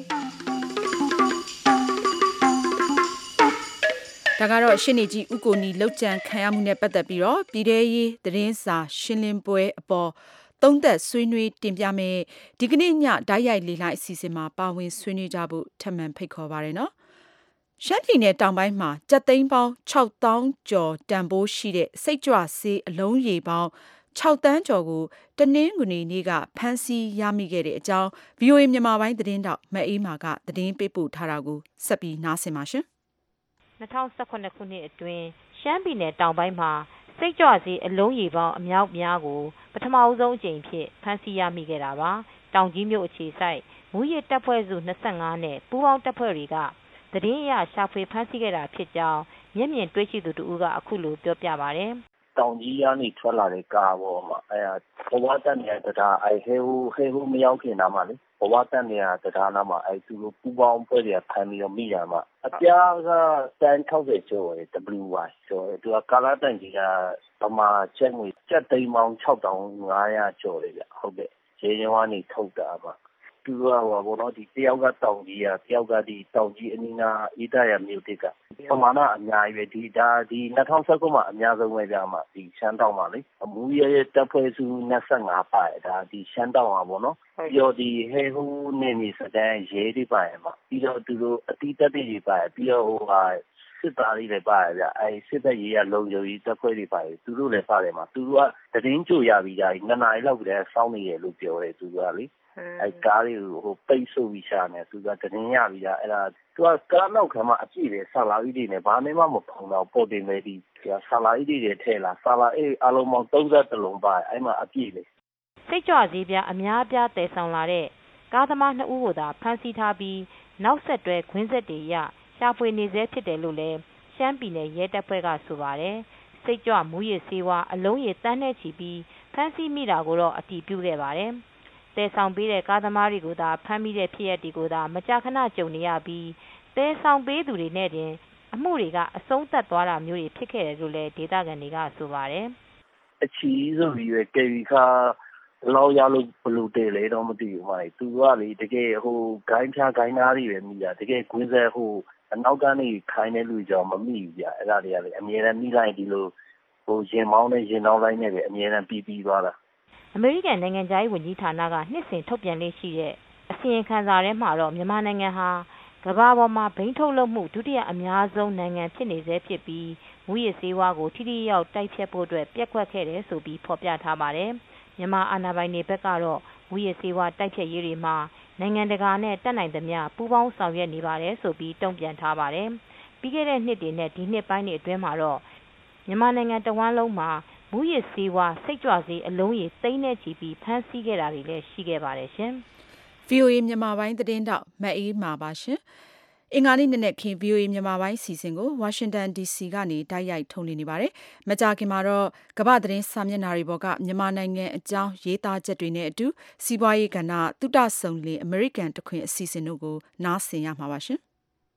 ဒါကတော့ရှင်းနေကြီးဥကိုနီလောက်ကြံခံရမှုနဲ့ပတ်သက်ပြီးတော့ပြည်ထရေးသတင်းစာရှင်းလင်းပွဲအပေါ်သုံးသက်ဆွေးနွေးတင်ပြမယ်ဒီကနေ့ညဓာတ်ရိုက်လေးလိုက်အစီအစဉ်မှာပါဝင်ဆွေးနွေးကြဖို့ထပ်မံဖိတ်ခေါ်ပါရနော်ရှမ်းပြည်နယ်တောင်ပိုင်းမှာကြက်သိန်းပေါင်း၆သောင်းကျော်တန်ဖိုးရှိတဲ့စိတ်ကြွဆေးအလုံးရေပေါင်း၆တန်းကျော်ကိုတနင်္ဂနွေနေ့ကဖမ်းဆီးရမိခဲ့တဲ့အကြောင်း V O A မြန်မာပိုင်းသတင်းတောက်မအေးမာကသတင်းပေးပို့ထားတာကိုဆက်ပြီးနားဆင်ပါရှင်
၂၀၁၇ခုနှစ်အတွင်းရှမ်းပြည်နယ်တောင်ပိုင်းမှာစိတ်ကြွဆေးအလုံးရေပေါင်းအများအပြားကိုပထမဦးဆုံးအကြိမ်ဖြစ်ဖမ်းဆီးရမိခဲ့တာပါတောင်ကြီးမြို့အခြေစိုက်မူရစ်တပ်ဖွဲ့စု၂၅နဲ့ပူးပေါင်းတပ်ဖွဲ့တွေကသတင်းအရရှာဖွေဖမ်းဆီးခဲ့တာဖြစ်ကြောင်းမျက်မြင်တွေ့ရှိသူတို့ကအခုလိုပြောပြပါတယ်
တောင်ကြီးကနေထွက်လာတဲ့ကားပေါ်မှာအဲဘဝတန်နေတရားအဲဟဲဟိုဟဲဟိုမရောက်ခင်နားမှာလေဘဝတန်နေတရားနားမှာအဲသူတို့ပူပေါင်းဖွဲ့တွေဖမ်းပြီးတော့မိရမှာအပြားကတန်၆၀ကျော်တယ် W Y ဆိုတော့သူကကာလာတန်ကြီးကဗမာချက်ငွေချက်သိန်းပေါင်း၆တောင်၅ရာကျော်တယ်ဗျဟုတ်ကဲ့ရေရင်ဝါနေထုတ်တာပါသူကဟောဘောတော့ဒီတယောက်ကတောင်ကြီးကတယောက်ကဒီတောင်ကြီးအနီးနားအေးတရမြို့တစ်ကပမာဏအများကြီးပဲဒီဒါဒီ၂၀၁၉မှာအများဆုံးပဲပြမှာဒီရှမ်းတောင်မှာလေအမူရရဲ့တပ်ဖွဲ့စု၂၅ပါတယ်ဒါဒီရှမ်းတောင်ပါဘောနော်ပြီးတော့ဒီဟဲဟိုနေနေစတဲ့ရဲတွေပါတယ်မှာပြီးတော့သူတို့အတိတက်တွေပါတယ်ပြီးတော့ဟိုဟာစစ်သားတွေလည်းပါတယ်ဗျအဲစစ်တပ်ရေးရလုံခြုံရေးတပ်ဖွဲ့တွေပါတယ်သူတို့လည်းပါတယ်မှာသူတို့ကတရင်ကြိုရပြီးကြနှစ်နာရီလောက်ကတည်းကစောင်းနေရလို့ပြောတယ်သူကလေအဲကားတွေကိုဟိုပိတ်ဆို့ပြီးရှာနေသူကတရင်ရပြီးကြအဲ့ဒါသူကကားနောက်ခံမှာအပြည့်လေဆာလာအီးတွေနဲ့ဘာမှမမဖုံတော့ပေါ်တင်နေဒီဆာလာအီးတွေထဲလာဆာလာအေးအလုံးပေါင်း၃၀လုံးပါအဲ့မှာအပြည့်လေ
စိတ်ကြွစည်းပြအများအပြားတည်ဆောင်လာတဲ့ကားသမားနှစ်ဦးကိုသာဖမ်းဆီးထားပြီးနောက်ဆက်တွဲခွင်းဆက်တွေရရှာဖွေနေဆဲဖြစ်တယ်လို့လည်းရှမ်းပြည်နယ်ရဲတပ်ဖွဲ့ကဆိုပါတယ်စိတ်ကြွမူရစ်ဆေးဝါးအလုံးရေတန်းနဲ့ချီပြီးဖမ်းဆီးမိတာကိုတော့အတည်ပြုခဲ့ပါတယ်တဲဆောင်ပေးတဲ့ကားသမားတွေကိုသာဖမ်းမိတဲ့ဖြစ်ရပ်တွေကိုသာမကြာခဏကြုံနေရပြီးတဲဆောင်ပေးသူတွေနဲ့တင်အမှုတွေကအဆုံးသတ်သွားတာမျိုးတွေဖြစ်ခဲ့တယ်လို့လည်းဒေသခံတွေကဆိုပါတယ်
အချီဆိုပြီးရကေဗီခါလောက်ရလို့ဘလူတဲလေတော့မသိဘူးမိုင်သူကလေတကယ်ဟိုဂိုင်းဖြားဂိုင်းသားတွေပဲမိတာတကယ်ကွင်းဆက်ဟိုအနောက်ကနေခိုင်းတဲ့လူကြောင့်မမိဘူးဗျအဲ့ဒါတွေကလေအမြဲတမ်းမိလိုက်ဒီလိုဟိုရင်မောင်းနဲ့ရင်နောက်လိုက်နဲ့ပဲအမြဲတမ်းပြီးပြီးသွားတာ
အမေရိကန်နိုင်ငံသားရေးဝန်ကြီးဌာနကနှစ်စဉ်ထုတ်ပြန်လေ့ရှိတဲ့အစီရင်ခံစာထဲမှာတော့မြန်မာနိုင်ငံဟာကမ္ဘာပေါ်မှာဘိန်းထုတ်လုပ်မှုဒုတိယအများဆုံးနိုင်ငံဖြစ်နေဆဲဖြစ်ပြီးမူရစ်ဆေးဝါးကိုထိထိရောက်တိုက်ဖျက်ဖို့အတွက်ပြက်ကွက်ခဲ့တယ်ဆိုပြီးဖော်ပြထားပါတယ်မြန်မာအာဏာပိုင်တွေဘက်ကတော့မူရစ်ဆေးဝါးတိုက်ဖျက်ရေးတွေမှာနိုင်ငံတကာနဲ့တက်နိုင်သမျှပူးပေါင်းဆောင်ရွက်နေပါတယ်ဆိုပြီးတုံ့ပြန်ထားပါတယ်ပြီးခဲ့တဲ့နှစ်တွေနဲ့ဒီနှစ်ပိုင်းတွေအတွင်းမှာတော့မြန်မာနိုင်ငံတဝန်းလုံးမှာမူရစ်ဆေးဝါးစိတ်ကြွဆေးအလုံးရေသိန်းနဲ့ချီပြီးဖမ်းဆီးခဲ့တာတွေလည်းရှိခဲ့ပါတယ်ရှင်
V O A မြန်မာပိုင်းသတင်းတောက်မအေးမှာပါရှင်အင်္ဂါနေ့နေ့ခင်း V O A မြန်မာပိုင်းစီစဉ်ကို Washington D C ကနေတိုက်ရိုက်ထုတ်လွှင့်နေပါတယ်မကြာခင်မှာတော့ကမ္ဘာသတင်းစာမျက်နှာတွေပေါ်ကမြန်မာနိုင်ငံအကြောင်းရေးသားချက်တွေနဲ့အတူစီးပွားရေးကဏ္ဍသုတဆုံလင် American တခွင်အစီအစဉ်တို့ကိုနားဆင်ရမှာပါရှင်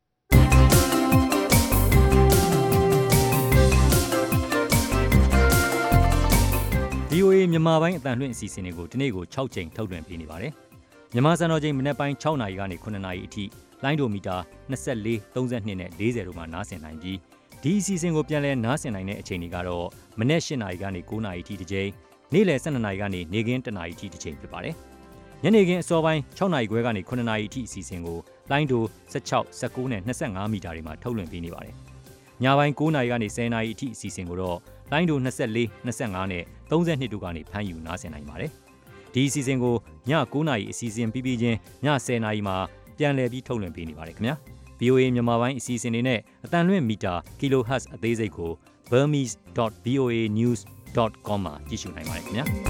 V O A မြန်မာပိုင်းအတန်လွှင့်အစီအစဉ်တွေကိုဒီနေ့ကို၆ချိန်ထုတ်လွှင့်ပေးနေပါတယ်။မြန်မာစံတော်ချိန်မနက်ပိုင်း၆နာရီကနေ၇နာရီအထိလိုင်းဒိုမီတာ၂၄ ၃၂နဲ့၄၀တို့မှာနားဆင်နိုင်ပြီးဒီအစီအစဉ်ကိုပြန်လည်နားဆင်နိုင်တဲ့အချိန်တွေကတော့မနက်၈နာရီကနေ၉နာရီအထိတစ်ချိန်နေ့လယ်၁၂နာရီကနေနေ့ခင်း၁နာရီအထိတစ်ချိန်ဖြစ်ပါတယ်။ညနေခင်းအစောပိုင်း၆နာရီခွဲကနေခုနှစ်နာရီအထိအစီအစဉ်ကိုလိုင်းဒို၁၆ ၁၉နဲ့၂၅မီတာတွေမှာထုတ်လွှင့်ပေးနေပါတယ်။ညပိုင်း၉နာရီကနေ၁၀နာရီအထိအစီအစဉ်ကိုတော့လိုင်းဒို၂၄ ၂၅နဲ့၃၂တို့ကနေဖမ်းယူနားဆင်နိုင်ပါတယ်။ဒီအစီအစဉ်ကိုည၉နာရီအစီအစဉ်ပြီးပြီးချင်းည၁၀နာရီမှာပြန်လည်ပြီးထုတ်လွှင့်ပေးနေပါတယ်ခင်ဗျာ။ဗွီအိုအေ မြန်မာပိုင်းအစီအစဉ်တွေနဲ့အတန်လွင့်မီတာ kilohertz အသေးစိတ်ကို burmese dot v o a news dot com မှာကြည့်ရှုနိုင်ပါတယ်ခင်ဗျာ။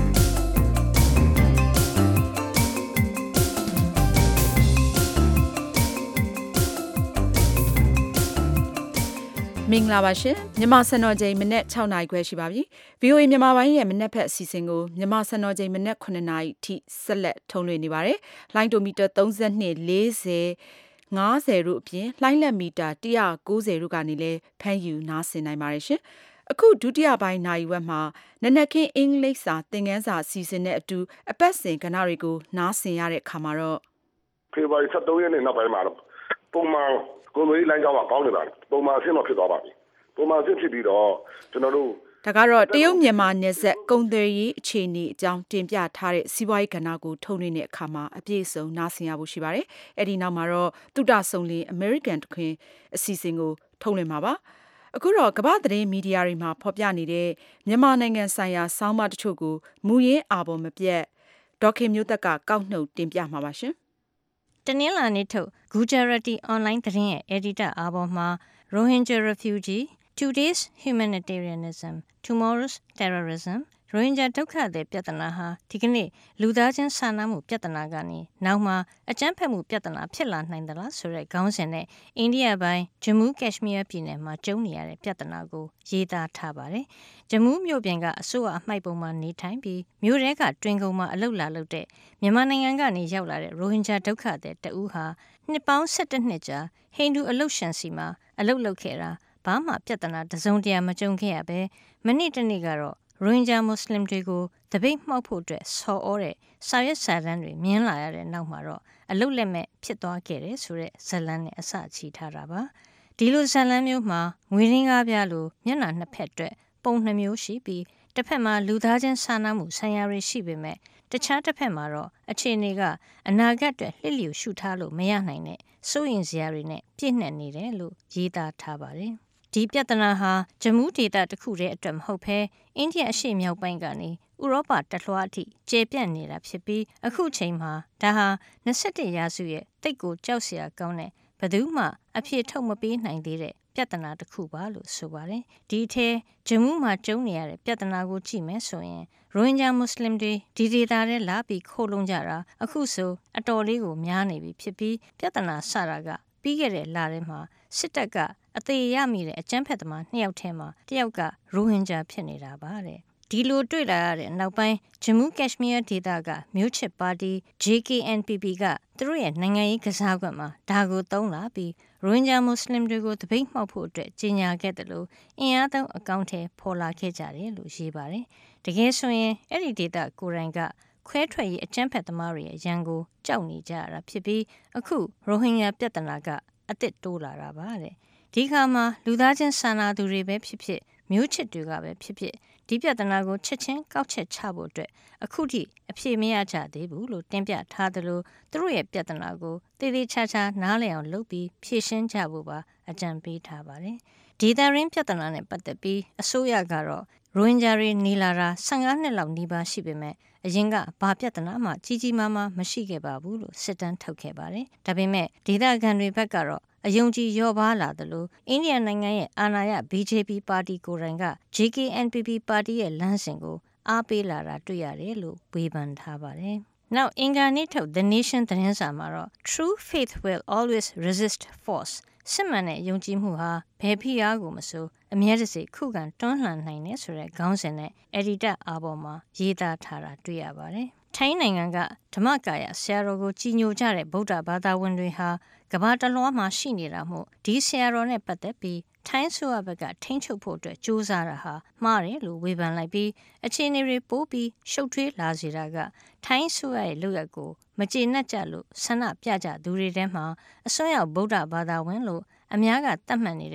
မင်္ဂလာပါရှင်မြန်မာစံတော်ချိန်မနေ့၆နာရီခွဲရှိပါပြီ ဗွီအိုအေ မြန်မာပိုင်းရဲ့မနေ့ဖက်အစီအစဉ်ကိုမြန်မာစံတော်ချိန်မနေ့ခုနှစ်နာရီထိဆက်လက်ထုံးလွှင့်နေပါတယ်လိုင်းဒိုမီတာ၃၂ ၄၀ ၅၀တို့အပြင်လှိုင်းလက်မီတာ၁၉၀တို့ကနေလည်းဖမ်းယူနားဆင်နိုင်ပါတယ်ရှင်အခုဒုတိယပိုင်းနာရီဝက်မှာနနက်ခင်းအင်္ဂလိပ်စာသင်ခန်းစာအစီအစဉ်နဲ့အတူအပတ်စဉ်ကဏ္ဍတွေကိုနားဆင်ရတဲ့အခါမှာတော့
ဖေဖော်ဝါရီ၁၃ရက်နေ့နောက်ပိုင်းမှာတော့ပုံမှန်ကိုယ်လိုင်းကြောင်းကကောင်းနေပါပြီပုံမှန်အဆင့်တော့ဖြစ်သွားပါပြီပုံမှန်အဆင့်ဖြစ်ပြီးတော့ကျွန်တော်တို့
ဒါကတော့တရုတ်မြန်မာနယ်စပ်ကုန်သွယ်ရေးအခြေအနေအကြောင်းတင်ပြထားတဲ့စီးပွားရေးကဏ္ဍကိုထုတ်လွှင့်တဲ့အခါမှာအပြည့်အစုံနားဆင်ရဖို့ရှိပါတယ်။အဲဒီနောက်မှာတော့တုဒ္ဒဆုံလင်း American တခွင်အစီအစဉ်ကိုထုတ်လွှင့်မှာပါ။အခုတော့ကမ္ဘာသတင်းမီဒီယာတွေမှာဖော်ပြနေတဲ့မြန်မာနိုင်ငံဆိုင်ရာဆောင်းပါးတချို့ကိုမူရင်းအာဘော်မပြတ်ဒေါခင်မျိုးသက်ကကောက်နှုတ်တင်ပြမှာပါရှင်
။တနင်္လာနေ့ထုတ် Gujarati Online သတင်းရဲ့ editor အာဘော်မှာ Rohingya Refugee Today's Humanitarianism, Tomorrow's Terrorism ရိုဟင်ဂျာဒုက္ခသည်ပြဿနာဟာဒီကနေ့လူသားချင်းစာနာမှုပြဿနာကနေနောက်မှာအကြမ်းဖက်မှုပြဿနာဖြစ်လာနိုင်သလားဆိုတဲ့ခေါင်းစဉ်နဲ့အိန္ဒိယပိုင်းဂျမူးကက်ရှ်မီးယားပြည်နယ်မှာကျုံနေရတဲ့ပြဿနာကိုရေးသားထားပါတယ်။ဂျမူးမြို့ပြင်ကအစိုးရအမှိုက်ပုံမှာနေထိုင်ပြီးမြို့ထဲကတွင်ကုန်းမှာအလုလာလုပ်တဲ့မြန်မာနိုင်ငံကနေရောက်လာတဲ့ရိုဟင်ဂျာဒုက္ခသည်တဦးဟာနှစ်ပေါင်း၁၁နှစ်ကြာဟိန္ဒူအလုရှင်စီမှာအလုလုပ်ခဲ့တာဘာမှပြဿနာတစုံတရာမကြုံခဲ့ရပဲမနေ့တနေ့ကတော့ရိုဟင်ဂျာမွတ်စလင်တွေကိုတပိတ်မှောက်ဖို့အတွက်ဆော်ဩတဲ့စာရွက်စာတမ်းတွေမြင်လာရတဲ့နောက်မှာတော့အလုလက်မဲ့ဖြစ်သွားခဲ့တယ်ဆိုတဲ့ဇာတ်လမ်းနဲ့အစချီထားတာပါဒီလိုဇာတ်လမ်းမျိုးမှာငွေရင်းကားပြလိုမျက်နှာနှစ်ဖက်အတွက်ပုံနှမျိုးရှိပြီးတစ်ဖက်မှာလူသားချင်းစာနာမှုဆိုင်ရာတွေရှိပေမဲ့တခြားတစ်ဖက်မှာတော့အခြေအနေကအနာဂတ်အတွက်လှစ်လျူရှုထားလို့မရနိုင်တဲ့စိုးရင်စရာတွေနဲ့ပြည့်နှက်နေတယ်လို့ရေးသားထားပါတယ်ဒီပြဿနာဟာဂျမူးဒေသတစ်ခုတည်းအတွက်မဟုတ်ဘဲအိန္ဒိယအရှေ့မြောက်ပိုင်းကနေဥရောပတလွှားအထိကျယ်ပြန့်နေတာဖြစ်ပြီးအခုချိန်မှာဒါဟာ၂၁ရာစုရဲ့တိတ်ကိုကြောက်စရာကောင်းတဲ့ဘယ်သူမှအဖြေထုတ်မပေးနိုင်သေးတဲ့ပြဿနာတစ်ခုပါလို့ဆိုပါတယ်ဒီအထဲဂျမူးမှာကျုံနေရတဲ့ပြဿနာကိုကြည့်မယ်ဆိုရင်ရိုဟင်ဂျာမွတ်စလင်တွေဒီဒေသထဲလာပြီးခိုးလုံကြတာအခုဆိုအတော်လေးကိုများနေပြီဖြစ်ပြီးပြဿနာစတာကပြီးခဲ့တဲ့လထဲမှာစစ်တပ်ကအသေးရမိတဲ့အကြမ်းဖက်သမားနှစ်ယောက်ထဲမှာတစ်ယောက်ကရိုဟင်ဂျာဖြစ်နေတာပါတဲ့ဒီလိုတွေ့လာရတဲ့နောက်ပိုင်းဂျမူးကက်ရှ်မီးယားဒေသကမြို့ချစ်ပါတီ J K N P P ကသူတို့ရဲ့နိုင်ငံရေးကစားကွက်မှာဒါကိုသုံးလာပြီးရိုဟင်ဂျာမွတ်စလင်တွေကိုတပိတ်မှောက်ဖို့အတွက်ကြေညာခဲ့တယ်လို့အင်အားသုံးအကောင့်ထဲပေါ်လာခဲ့ကြတယ်လို့ရေးပါတယ်တကယ်ဆိုရင်အဲ့ဒီဒေသကိုယ်တိုင်ကခွဲထွက်ရေးအကြမ်းဖက်သမားတွေရဲ့ရန်ကိုကြောက်နေကြရတာဖြစ်ပြီးအခုရိုဟင်ဂျာပြဿနာကအသစ်တိုးလာတာပါတဲ့ဒီခါမှာလူသားချင်းစာနာသူတွေပဲဖြစ်ဖြစ်မျိုးချစ်တွေကပဲဖြစ်ဖြစ်ဒီပြဿနာကိုချက်ချင်းကောက်ချက်ချဖို့အတွက်အခုထိအဖြေမရကြသေးဘူးလို့တင်ပြထားသလိုသူတို့ရဲ့ပြဿနာကိုတည်တည်ချာချာနားလည်အောင်လုပ်ပြီးဖြေရှင်းကြဖို့ပါအကြံပေးထားပါတယ်ဒေတာရင်းပြဿနာနဲ့ပတ်သက်ပြီးအစိုးရကတော့ရိုဟင်ဂျာတွေနေလာတာ၁၅နှစ်လောက်နီးပါးရှိပေမဲ့အရင်ကဘာပြဿနာမှကြီးကြီးမားမားမရှိခဲ့ပါဘူးလို့စစ်တမ်းထုတ်ခဲ့ပါတယ်ဒါပေမဲ့ဒေသခံတွေဘက်ကတော့အယုံကြည်လျော့ပါလာသလိုအိန္ဒိယနိုင်ငံရဲ့အာဏာရ B J P ပါတီကိုယ်တိုင်က J K N P P ပါတီရဲ့လမ်းစဉ်ကိုအားပေးလာတာတွေ့ရတယ်လို့ဝေဖန်ထားပါတယ်။နောက်အင်္ဂါနေ့ထုတ် The Nation သတင်းစာမှာတော့ True faith will always resist force စစ်မှန်တဲ့ယုံကြည်မှုဟာဘယ်ဖိအားကိုမဆိုအမြဲတစေခုခံတွန်းလှန်နိုင်တယ်ဆိုတဲ့ခေါင်းစဉ်နဲ့ editor အာဘော်မှာရေးသားထားတာတွေ့ရပါတယ်။ထိုင်းနိုင်ငံကဓမ္မကာယဆရာတော်ကိုကြီးညိုကြတဲ့ဗုဒ္ဓဘာသာဝင်တွေဟာကမ္ဘာတလွှားမှာရှိနေတာမို့ဒီဆရာတော်နဲ့ပတ်သက်ပြီးထိုင်းဆိုရဘက်ကထိန်းချုပ်ဖို့အတွက်ကြိုးစားတာဟာမှားတယ်လို့ဝေဖန်လိုက်ပြီးအခြေအနေတွေပိုးပြီးရှုပ်ထွေးလာစေတာကထိုင်းဆိုရရဲ့လုပ်ရက်ကိုမကျေနပ်ကြလို့ဆန္ဒပြကြသူတွေထဲမှာအစွန်းရောက်ဗုဒ္ဓဘာသာဝင်လို့အများကသတ်မှတ်နေတဲ့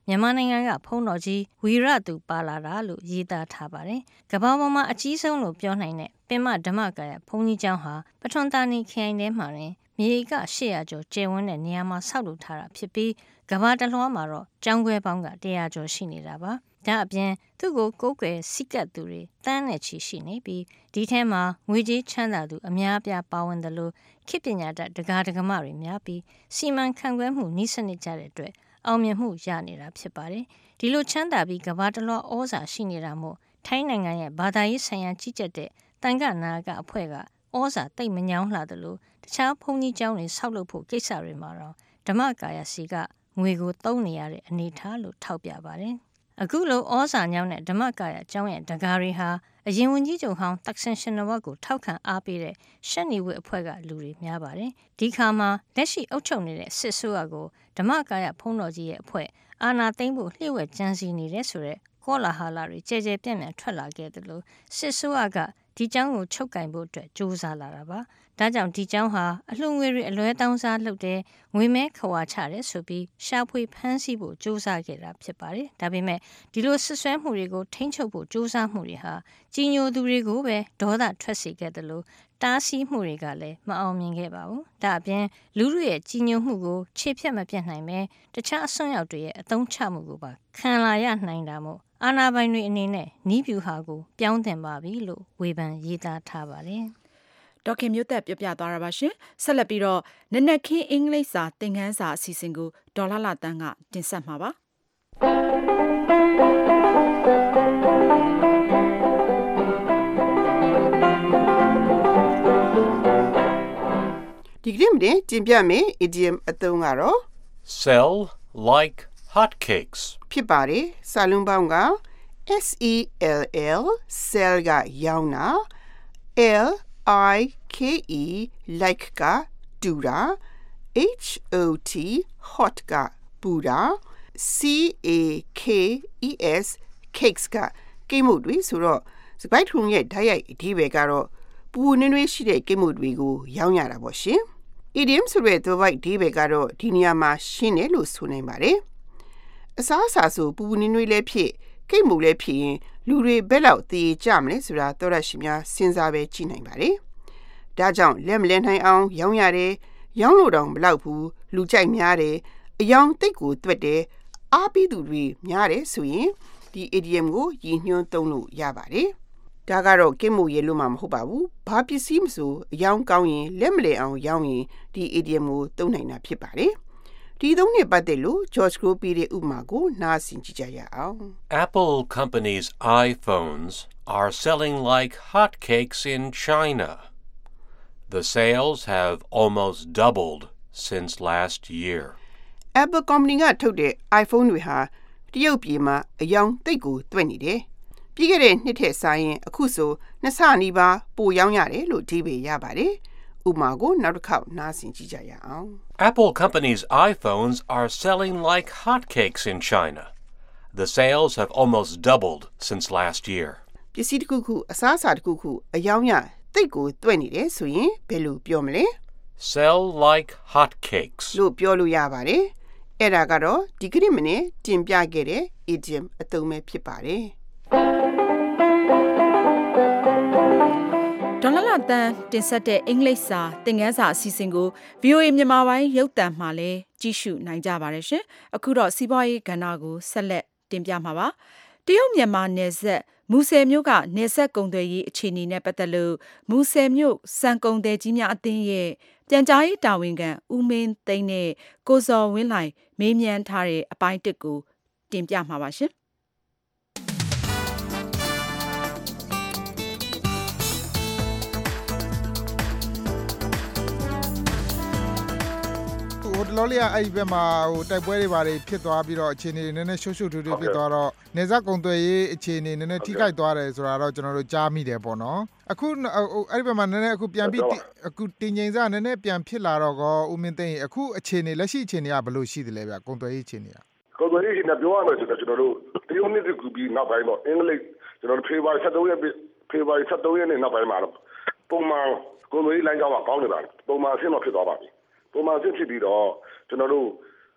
မြန်မာနိုင်ငံကဖုံးတော်ကြီးဝီရသူပါလာတာလို့ရေးသားထားပါတယ်။ကမ္ဘာပေါ်မှာအကြီးဆုံးလို့ပြောနိုင်တဲ့ပင်မဓမ္မကာယဘုန်းကြီးကျောင်းဟာပထွန်တာနီခရိုင်ထဲမှာတင်မြေဧက၈၀၀ကျော်ကျယ်ဝန်းတဲ့နေရာမှာဆောက်လုပ်ထားတာဖြစ်ပြီးကမ္ဘာတလွှားမှာတော့ကျောင်းခွဲပေါင်းက၁၀၀ကျော်ရှိနေတာပါ။ဒါအပြင်သူ့ကိုကိုးကွယ်စိတ်ကပ်သူတွေတန်းနဲ့ချီရှိနေပြီးဒီထဲမှာငွေကြေးချမ်းသာသူအများအပြားပါဝင်တယ်လို့ခေတ်ပညာတတ်ဒကာဒကမတွေများပြီးစီမံခန့်ခွဲမှုနည်းစနစ်ကြတဲ့အတွက်အောင်မြင်မှုရနေတာဖြစ်ပါတယ်။ဒီလိုချမ်းသာပြီးကမ္ဘာတလွှားဩဇာရှိနေတာမို့ထိုင်းနိုင်ငံရဲ့ဘာသာရေးဆိုင်ရာကြီးကြပ်တဲ့တန်ခနာကအဖွဲ့ကဩဇာတိတ်မညောင်းလှတယ်လို့တခြားဘုန်းကြီးကျောင်းတွေဆောက်လုပ်ဖို့ကိစ္စတွေမှာတော့ဓမ္မကာယစီကငွေကိုသုံးနေရတဲ့အနေအထားလို့ထောက်ပြပါတယ်။အခုလိုဩဇာညောင်းတဲ့ဓမ္မကာယကျောင်းရဲ့ဒကာတွေဟာအရင်ဝန်ကြီးချုပ်ဟောင်းတက်ဆင်ရှင်နဝတ်ကိုထောက်ခံအားပေးတဲ့ရှက်နီဝတ်အဖွဲ့ကလူတွေများပါတယ်။ဒီခါမှာလက်ရှိအုပ်ချုပ်နေတဲ့စစ်ဆိုးရကိုဓမ္မကာယဖုံးတော်ကြီးရဲ့အဖွဲ့အာဏာသိမ်းဖို့လျှို့ဝှက်ကြံစည်နေတဲ့ဆိုတဲ့ကောလာဟာလာတွေကြဲကြဲပြန့်ပြန့်ထွက်လာခဲ့တယ်လို့စစ်ဆိုးရကဒီကျောင်းကိုချုပ်ကင်ဖို့အတွက်စူးစမ်းလာတာပါ။ဒါကြောင့်ဒီကျောင်းဟာအလှငွေတွေအလွဲတောင်းစားလုပ်တဲ့ငွေမဲခွာချတယ်ဆိုပြီးရှာဖွေဖမ်းဆီးဖို့စူးစမ်းခဲ့တာဖြစ်ပါတယ်။ဒါပေမဲ့ဒီလိုဆွဆွဲမှုတွေကိုထိန်းချုပ်ဖို့စူးစမ်းမှုတွေဟာကြီးညိုသူတွေကိုပဲဒေါသထွက်စေခဲ့တယ်လို့တားဆီးမှုတွေကလည်းမအောင်မြင်ခဲ့ပါဘူး။ဒါအပြင်လူလူရဲ့ကြီးညိုမှုကိုခြေဖြတ်မပြတ်နိုင်ပဲတခြားအစွန်းရောက်တွေရဲ့အသုံးချမှုကိုပါခံလာရနိုင်တာမို့အာဏာပိုင်တွေအနေနဲ့နီးပြူဟာကိုပြောင်းတင်ပါပြီလို့ဝေဖန်ရေးသားထားပါတယ်
။ဒေါခင်မျိုးသက်ပြောပြသွားတာပါရှင်။ဆက်လက်ပြီးတော့နနက်ခင်းအင်္ဂလိပ်စာသင်ခန်းစာအစီအစဉ်ကိုဒေါ်လာလာတန်းကတင်ဆက်မှာပါ
။ဒီကနေ့မှာတင်ပြမယ် idiom အသုံးကတော့
sell like hotcakes
ဖြစ်ပါတယ်။စာလုံးပေါင်းက S E L L sell ကရောင်းတာ L I K E like ကတူတာ H O T hot ကပူတာ C A K E S cakes ကကိမှုတွေဆိုတော့စပိုက်ထုံရဲ့ဓာတ်ရိုက်အဓိပ္ပာယ်ကတော့ပူနွေးနွေးရှိတဲ့ကိမှုတွေကိုရောင်းရတာပေါ့ရှင်။ idiom ဆိုတဲ့သွယ်ဝိုက်အဓိပ္ပာယ်ကတော့ဒီနေရာမှာရှင်းတယ်လို့ဆိုနိုင်ပါတယ်။အစားအစာဆိုပူပူနွေးနွေးလည်းဖြစ်ကိတ်မှုလည်းဖြစ်ရင်လူတွေဘယ်လောက်သေကြမလဲဆိုတာသောရရှိများစဉ်းစားပဲကြည့်နိုင်ပါတယ်။ဒါကြောင့်လက်မလဲနိုင်အောင်ရောင်းရတယ်။ရောင်းလို့တော့မလောက်ဘူးလူကြိုက်များတယ်။အယောင်တိတ်ကိုတွက်တယ်။အားပေးသူတွေများတယ်ဆိုရင်ဒီ idiom ကိုရည်ညွှန်းသုံးလို့ရပါတယ်။ဒါကတော့ကိတ်မှုရဲ့လို့မှမဟုတ်ပါဘူး။ဘာပစ္စည်းမဆိုအယောင်ကောင်းရင်လက်မလဲအောင်ရောင်းရင်ဒီ idiom ကိုသုံးနိုင်တာဖြစ်ပါတယ်။ဒီသုံးနှစ်ပတ်သက်လို့ George Grope ရဲ့ဥပမာကိုနားဆင်ကြည့်ကြရအောင်
Apple Company's iPhones are selling like hotcakes in China. The sales have almost doubled since last year.
Apple Company ကထုတ်တဲ့ iPhone တွေဟာတရုတ်ပြည်မှာအယောင်သိပ်ကိုတွက်နေတယ်။ပြီးခဲ့တဲ့နှစ်ထက်စာရင်အခုဆိုနှစ်ဆနီးပါးပိုရောင်းရတယ်လို့အဓိပ္ပာယ်ရပါတယ်။ ဥပမာကိုနောက်တစ်ခေါက်နားဆင်ကြည့်ကြရအောင်
Apple Company's iPhones are selling like hotcakes in China. The sales have almost doubled since last year.
ပစ္စည်းတစ်ခုခုအစားအစာတစ်ခုခုအယောင်ရသိပ်ကိုတွက်နေတယ်ဆိုရင်ဘယ်လိုပြောမလဲ
Sell like hotcakes
လို့ပြောလို့ရပါတယ်။အဲ့ဒါကတော့ဒီကနေ့မနေ့တင်ပြခဲ့တဲ့ idiom အသုံးပဲဖြစ်ပါတယ်။
ဒေါ်လာလာတန်းတင်ဆက်တဲ့အင်္ဂလိပ်စာသင်ခန်းစာအစီအစဉ်ကို ဗီအိုအေ မြန်မာပိုင်းရုပ်သံမှာလည်းကြည့်ရှုနိုင်ကြပါတယ်ရှင်။အခုတော့စီးပွားရေးကဏ္ဍကိုဆက်လက်တင်ပြမှာပါ။တရုတ်မြန်မာနယ်စပ်မူဆယ်မြို့ကနယ်စပ်ကုန်သွယ်ရေးအခြေအနေနဲ့ပတ်သက်လို့မူဆယ်မြို့စံကုန်သည်ကြီးများအသင်းရဲ့ပြန်ကြားရေးတာဝန်ခံဦးမင်းသိန်းနဲ့ကိုဇော်ဝင်းလှိုင်မေးမြန်းထားတဲ့အပိုင်းတစ်ကိုတင်ပြမှာပါရှင်။
ဟိုတလောလေးကအဲ့ဒီဘက်မှာဟိုတိုက်ပွဲတွေဘာတွေဖြစ်သွားပြီးတော့အခြေအနေတွေနည်းနည်းရှုပ်ရှုပ်ထွေးထွေးဖြစ်သွားတော့နေဆက်ကုံသွယ်ရေးအခြေအနေနည်းနည်းထိခိုက်သွားတယ်ဆိုတာတော့ကျွန်တော်တို့ကြားမိတယ်ပေါ့နော်အခုအဲ့ဒီဘက်မှာနည်းနည်းအခုပြန်ပြီးအခုတင်ငိမ့်စားနည်းနည်းပြန်ဖြစ်လာတော့ကောဦးမင်းသိန်းအခုအခြေအနေလက်ရှိအခြေအနေကဘယ်လိုရှိသလဲဗျကုံသွယ်ရေးအခြေအနေက
ကုံသွယ်ရေးအခြေအနေပြောရမယ်ဆိုတော့ကျွန်တော်တို့တရုတ်နှစ်ကူပြီးနောက်ပိုင်းတော့အင်္ဂလိပ်ကျွန်တော်တို့ဖေဖော်ဝါရီ၁၃ရက်ဖေဖော်ဝါရီ၁၃ရက်နေ့နောက်ပိုင်းမှာတော့ပုံမှန်ကုံသွယ်ရေးလိုင်းကြောင်းကကောင်းနေပါတယ်ပုံမှန်အဆင့်တော့ဖြစ်သွားပါပြီပုံမှန်အဆင့်ဖြစ်ပြီးတော့ကျွန်တော်တို့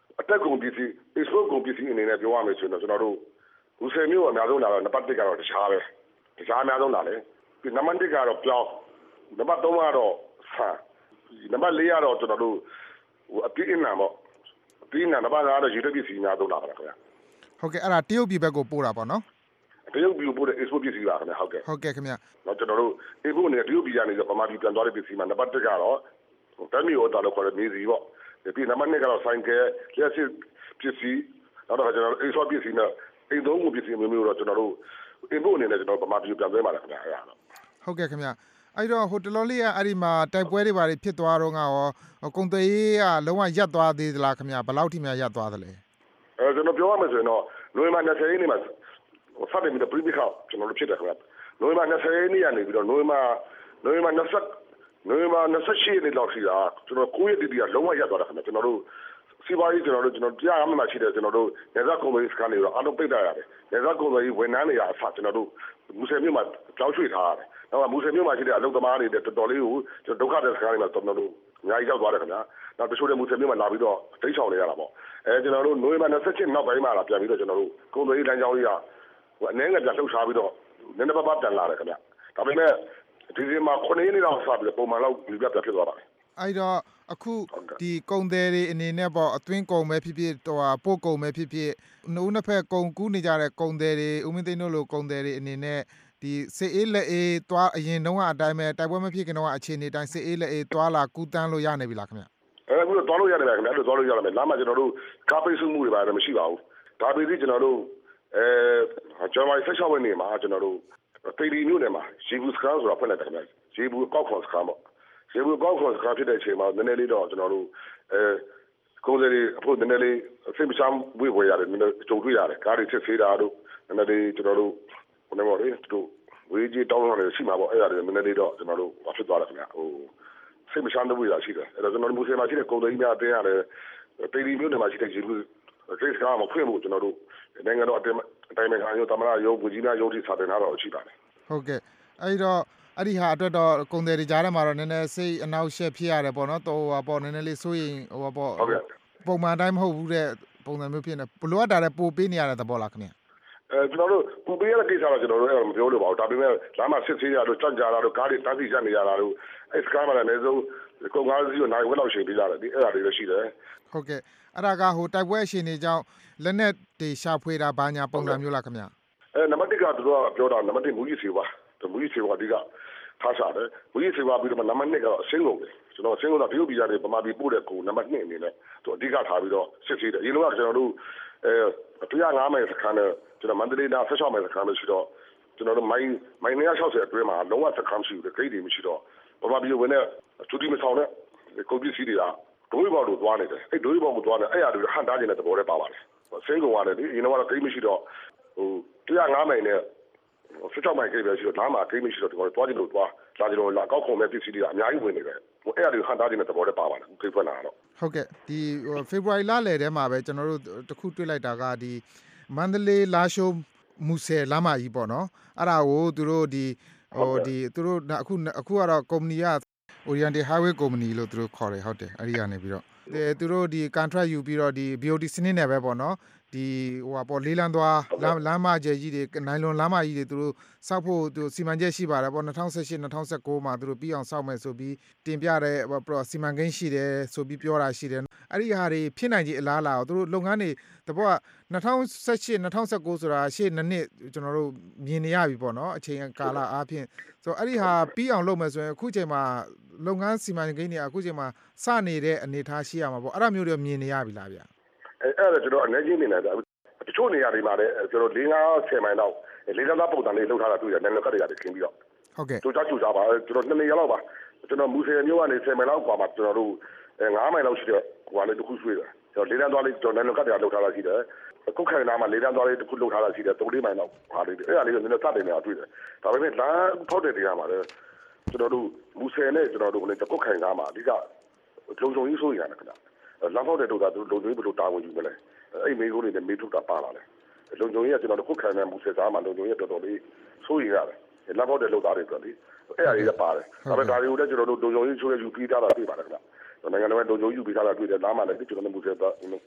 အတက်ကုန်ပစ္စည်း export ကုန်ပစ္စည်းအနေနဲ့ပြောရမယ်ဆိုရင်တော့ကျွန်တော်တို့မူဆယ်မျိုးအများဆုံးလာတော့နံပါတ်တစ်ကတော့တခြားပဲတခြားအများဆုံးလာတယ်ပြီးနံပါတ်တစ်ကတော့ပြောင်းနံပါတ်သုံးကတော့ဆန်နံပါတ်လေးကတော့ကျွန်တော်တို့ဟိုအပြည့်အနှံပေါ့အပြည့်အနှံနံပါတ်၅ကတော့ရေတက်ပစ္စည်းအများဆုံးလာပါလားခင်ဗျ
ဟုတ်ကဲ့အဲ့ဒါတရုတ်ပြည်ဘက်ကိုပို့တာပေါ့နော်
တရုတ်ပြည်ကိုပို့တဲ့ export ပစ္စည်းပါခင်ဗျဟုတ်ကဲ့
ဟုတ်ကဲ့ခင်ဗျ
တော့ကျွန်တော်တို့ export နဲ့တရုတ်ပြည်ကနေတော့ဗမာပြည်ပြန်သွားတဲ့ပစ္စည်းမှာနံပါတ်တစ်ကတော့တမ်းမျိုးတော်လို့ခေါ်တဲ့မြေစီပေါ့ပြီးနံပါတ်နှစ်ကတော့ဆိုင်ကယ်လျှက်စစ်ပစ္စည်းနောက်တော့ကျွန်တော်တို့ export ပစ္စည်းနဲ့အိမ်သုံးမှုပစ္စည်းမျိုးမျိုးတော့ကျွန်တော်တို့ import အနေနဲ့ကျွန်တော်ဗမာပြည်ပြန်သွင်းပါတယ်ခင်ဗျအဲ့ဒါတော့
ဟုတ်ကဲ့ခင်ဗျအဲ့တော့ဟိုတလောလေးကအဲ့ဒီမှာတိုက်ပွဲတွေဘာတွေဖြစ်သွားတော့ငါရောကုန်သွယ်ရေးကလုံးဝရပ်သွားသေးသလားခင်ဗျဘယ်လောက်ထိများရပ်သွားသလဲ
အဲကျွန်တော်ပြောရမယ်ဆိုရင်တော့နိုဝင်ဘာ၂၀ရက်နေ့မှာစတင်ပြီးတော့ pre-pick out ကျွန်တော်တို့ဖြစ်တယ်ခင်ဗျနိုဝင်ဘာ၂၀ရက်နေ့ကနေပြီးတော့နိုဝင်ဘာနိုဝင်ဘာ၂၀နိုဝင်ဘာ၂၈ရက်နေ့လောက်ရှိတာကျွန်တော်ကိုယ့်ရဲ့တတိယလုံးဝရပ်သွားတာခင်ဗျကျွန်တော်တို့စီးပွားရေးကျွန်တော်တို့ကျွန်တော်တရားအမှန်မှရှိတယ်ကျွန်တော်တို့နေစားကုန်သွယ်ရေးစကန်တွေတော့အလုံးပိတ်ထားရတယ်နေစားကုန်သွယ်ရေးဝန်ထမ်းတွေအဖကျွန်တော်တို့မူဆယ်မြို့မှာကြောက်ရွှေ့ထားရတယ်နောက်မူဆယ်မြို့မှာရှိတဲ့အလုပ်သမားတွေတော်တော်လေးကိုကျွန်တော်ဒုက္ခတဲ့စကန်တွေမှာကျွန်တော်တို့အများကြီးရောက်သွားတယ်ခင်ဗျာနောက်တချို့တဲ့မူဆယ်မြို့မှာလာပြီးတော့တိတ်ဆောင်နေရတာပေါ့အဲကျွန်တော်တို့နိုဝင်ဘာ၂၈နောက်ပိုင်းမှာလာပြန်ပြီးတော့ကျွန်တော်တို့ကုန်သွယ်ရေးလမ်းကြောင်းကြီးကဟိုအနေနဲ့ပြန်လှုပ်ရှားပြီးတော့နည်းနည်းပါးပါးပြန်လာတယ်ခင်ဗျာဒါပေမဲ့ဒီဒီမှာခုနှစ်ရက်လောက်စပြီးတော့ပုံမှန်လောက်ဒီပြတ်ဖြစ်သွားပါတယ်
အဲ့တော့အခုဒီကုန်သည်တွေအနေနဲ့ပေါ့အတွင်းကုန်ပဲဖြစ်ဖြစ်ဟိုပို့ကုန်ပဲဖြစ်ဖြစ်နှုတ်နှစ်ဖက်ကုန်ကူးနေကြတဲ့ကုန်သည်တွေဦးမင်းသိန်းတို့လိုကုန်သည်တွေအနေနဲ့ဒီစစ်အေးလက်အေးသွားအရင်တုန်းကအတိုင်းပဲတိုက်ပွဲမဖြစ်ခင်တုန်းကအခြေအနေတိုင်းစစ်အေးလက်အေးသွားလာကူးတန်းလို့ရနေပြီလားခင်ဗျ
အဲအခုတော့သွားလို့ရတယ်ခင်ဗျအဲ့လိုသွားလို့ရမယ်လမ်းမှာကျွန်တော်တို့ကားပိတ်ဆို့မှုတွေပါတယ်မရှိပါဘူးဒါပေမဲ့ကျွန်တော်တို့အဲကျွန်တော်ဆက်ချောက်ဝင်နေမှာကျွန်တော်တို့တေဒီမျိုးနဲ့မှာရေဘူးစကန်ဆိုတာဖွင့်လိုက်တယ်ခင်ဗျရေဘူးကောက်ခွန်စကန်ပေါ့ရေဘူးကောက်ခွန်စကန်ဖြစ်တဲ့အချိန်မှာနည်းနည်းလေးတော့ကျွန်တော်တို့အဲကိုယ်တွေအဖို့နည်းနည်းလေးစိတ်မချမ်းဝေးဝေးရတယ်နည်းနည်းကြုံတွေ့ရတယ်ကားတွေစစ်ဆေးတာတို့နည်းနည်းလေးကျွန်တော်တို့ဘယ်လိုလဲတို့ဝေးကြီးတောင်းရတယ်ရှိမှာပေါ့အဲ့ဒါတွေနည်းနည်းလေးတော့ကျွန်တော်တို့ဖြစ်သွားတယ်ခင်ဗျဟိုစိတ်မချမ်းဝေးရရှိတယ်အဲ့တော့ကျွန်တော်တို့မူဆယ်မှာရှိတဲ့ကုန်သည်များအတင်းရတယ်တေဒီမျိုးနဲ့မှာရှိတဲ့ရေဘူးကိစ္စကမဖွင့်ဘူးကျွန်တော်တို့နိုင်ငံတော်အတိုင်းအတိုင်းမှာရောတမနာရောဘူးကြီးများရုံးတိစာတင်တာတော့ရှိပါတယ်
ဟုတ်ကဲ့အဲ့တော့အဲ့ဒီဟာအတွက်တော့ကုန်တယ်တွေကြားထဲမှာတော့နည်းနည်းစိတ်အနှောက်အယှက်ဖြစ်ရတယ်ပေါ့နော်တော့ဟိုပေါ့နည်းနည်းလေးစိုးရင်ဟိုပေါ့ပုံမှန်တိုင်းမဟုတ်ဘူးတဲ့ပုံစံမျိုးဖြစ်နေဘလို့တာလည်းပို့ပေးနေရတဲ့သဘောလားခင်ဗျ
အဲကျွန်တော်တို့ပို့ပေးရတဲ့ကိစ္စတော့ကျွန်တော်တို့အဲ့မပြောလို့ပါဘူးဒါပေမဲ့လမ်းမှာစစ်ဆေးရတော့စက်ကြတာတော့ကားတွေတန်းစီရနေရတာတော့အဲ့စကားမှလည်းအနည်းဆုံးကုန်ကားစီကိုနိုင်ဝက်လောက်ရှင်ပေးကြတယ်ဒီအဲ့ဒါတွေလည်းရှိတယ်
ဟုတ်ကဲ့အဲ့ဒါကဟိုတိုက်ပွဲအရှင်တွေကြောင့်လက်နက်တွေရှာဖွေတာဘာညာပုံစံမျိုးလားခင်ဗျ
အဲနံပါတ်တစ်ကသူကပြောတာနံပါတ်တစ်မူကြီးစီပါမူကြီးစီပါဒီကထားစားတယ်မူကြီးစီပါပြီးတော့နံပါတ်နှစ်ကတော့အစင်းကုန်တယ်ကျွန်တော်အစင်းကုန်တော့တရုတ်ပြည်ကနေပမာပြီးပို့တဲ့ကိုနံပါတ်နှစ်အနေနဲ့သူအဓိကထားပြီးတော့စစ်ဆေးတယ်အရင်ကကျွန်တော်တို့အဲတရားငါးမိုင်စခန်းနဲ့ကျွန်တော်မန္တလေးသားဆက်ချောက်မိုင်စခန်းလို့ရှိတော့ကျွန်တော်တို့မိုင်မိုင်၂၆၀အတွင်းမှာလုံးဝစခန်းရှိတယ်ဂိတ်တွေမရှိတော့ပမာပြီးဝင်တဲ့သူဒီမဆောင်တဲ့ကုန်ပစ္စည်းတွေကဒိုးဘော်တို့သွားနေတယ်အဲ့ဒိုးဘော်ကိုသွားနေအဲ့အရာတွေဟန်တားနေတဲ့သဘောတည်းပါပါတယ်စင်းကုန်ရတယ်ဒီအရင်ကတော့ဂိတ်မရှိတော့ဟိုတရားငါးမိုင်နဲ့ဆက်ချောက်မိုင်ဂိတ်ပဲရှိတော့ဒါမှဂိတ်မရှိတော့ဒီကောင်တွားကြည့်လို့တွားလာကြလို့လာကောက်ခုံမဲ့ပစ္စည်းတွေကအများကြီးဝင်နေတယ်ဟိုအဲ့အရာတွေဟန်တားနေတဲ့သဘောတည်းပါပါတယ်ဂိတ်ဖွင့်လာတော့
ဟုတ်ကဲ့ဒီဖေဖော်ဝါရီလလယ်ထဲမှာပဲကျွန်တော်တို့တခုတွေ့လိုက်တာကဒီမန္တလေးလာရှိုးမူဆယ်လမ်းမကြီးပေါ့နော်အဲ့ဒါကိုသူတို့ဒီဟိုဒီသူတို့အခုအခုကတော့ကုမ္ပဏီက Oriental Highway Company လို့သူတို့ခေါ်တယ်ဟုတ်တယ်အဲ့ဒီကနေပြီးတော့သူတို့ဒီ contract ယူပြီးတော့ဒီ B O T စနစ်နဲ့ပဲပေါ့နော်ဒီဟိုဟာပေါ့လေးလမ်းသွားလမ်းလမ်းမကျယ်ကြီးတွေနိုင်လွန်လမ်းမကြီးတွေသူတို့စောက်ဖို့သူစီမံချက်ရှိပါတယ်ပေါ့၂၀၁၈-၂၀၁၉မှာသူတို့ပြီးအောင်စောက်မယ်ဆိုပြီးတင်ပြတဲ့စီမံကိန်းရှိတယ်ဆိုပြီးပြောတာရှိတယ်အဲ့ဒီဟာတွေဖြစ်နိုင်ခြေအလားအလာကိုသူတို့လုပ်ငန်းတွေတဘောက၂၀၁၈-၂၀၁၉ဆိုတာရှေ့နှစ်နှစ်ကျွန်တော်တို့မြင်နေရပြီပေါ့နော်အချိန်ကာလအားဖြင့်ဆိုတော့အဲ့ဒီဟာပြီးအောင်လုပ်မယ်ဆိုရင်အခုချိန်မှာလုပ်ငန်းစီမံကိန်းတွေအခုချိန်မှာစနေတဲ့အနေအထားရှိရမှာပေါ့အဲ့ဒါမျိုးတွေမြင်နေရပြီလားဗျ
အဲအဲ့ဒါကျွန်တော်အနေချင်းနေတယ်တချို့နေရာတွေမှာလည်းကျွန်တော်၄၅ဆယ်မိုင်လောက်လေးကစားပုံစံလေးလှုပ်ထားတာတွေ့တယ်နယ်နယ်ကတည်းကခင်းပြီးတော့
ဟုတ်ကဲ့
ကြိုးချကြိုးစားပါကျွန်တော်နှစ်နေရာလောက်ပါကျွန်တော်မူဆယ်မျိုးကနေဆယ်မိုင်လောက်กว่าမှာကျွန်တော်တို့ငါးမိုင်လောက်ရှိတဲ့ဟိုကလေးတစ်ခုဆွေးတယ်ကျွန်တော်လေးတန်းသွားလေးကျွန်တော်နယ်နယ်ကတည်းကလှုပ်ထားတာရှိတယ်ကုတ်ခိုင်နာမှာလေးတန်းသွားလေးတစ်ခုလှုပ်ထားတာရှိတယ်သုံးလေးမိုင်လောက်ဟာလေးအဲ့ဒါလေးကိုနည်းနည်းစတင်နေတာတွေ့တယ်ဒါပေမဲ့လမ်းဖောက်တဲ့နေရာမှာလည်းကျွန်တော်တို့မူဆယ်နဲ့ကျွန်တော်တို့လည်းကုတ်ခိုင်နာမှာအဓိကလုံခြုံရေးဆိုရတယ်ခင်ဗျလမ်းဖောက်တဲ့တို့ကလုံခြုံရေးဘယ်လိုတာဝန်ယူမလဲအဲ့မေကိုလေးနဲ့မေထုတ်တာပါလာတယ်လုံခြုံရေးကကျွန်တော်တို့ခုခံတဲ့မူဆယ်သားမှာလုံခြုံရေးတော်တော်လေးဆိုးရရတယ်လမ်းဖောက်တဲ့လုပ်သားတွေအတွက်လေအဲ့အရာတွေကပါတယ်ဒါပေမဲ့ဒါတွေကိုလည်းကျွန်တော်တို့လုံခြုံရေးဆိုးရယူပြီးသားတာတွေ့ပါတယ်ခင်ဗျနိုင်ငံတော်လုံခြုံရေးယူပြီးသားတာတွေ့တယ်လမ်းမှာလည်းကျွန်တော်တို့မူဆယ်သားမူ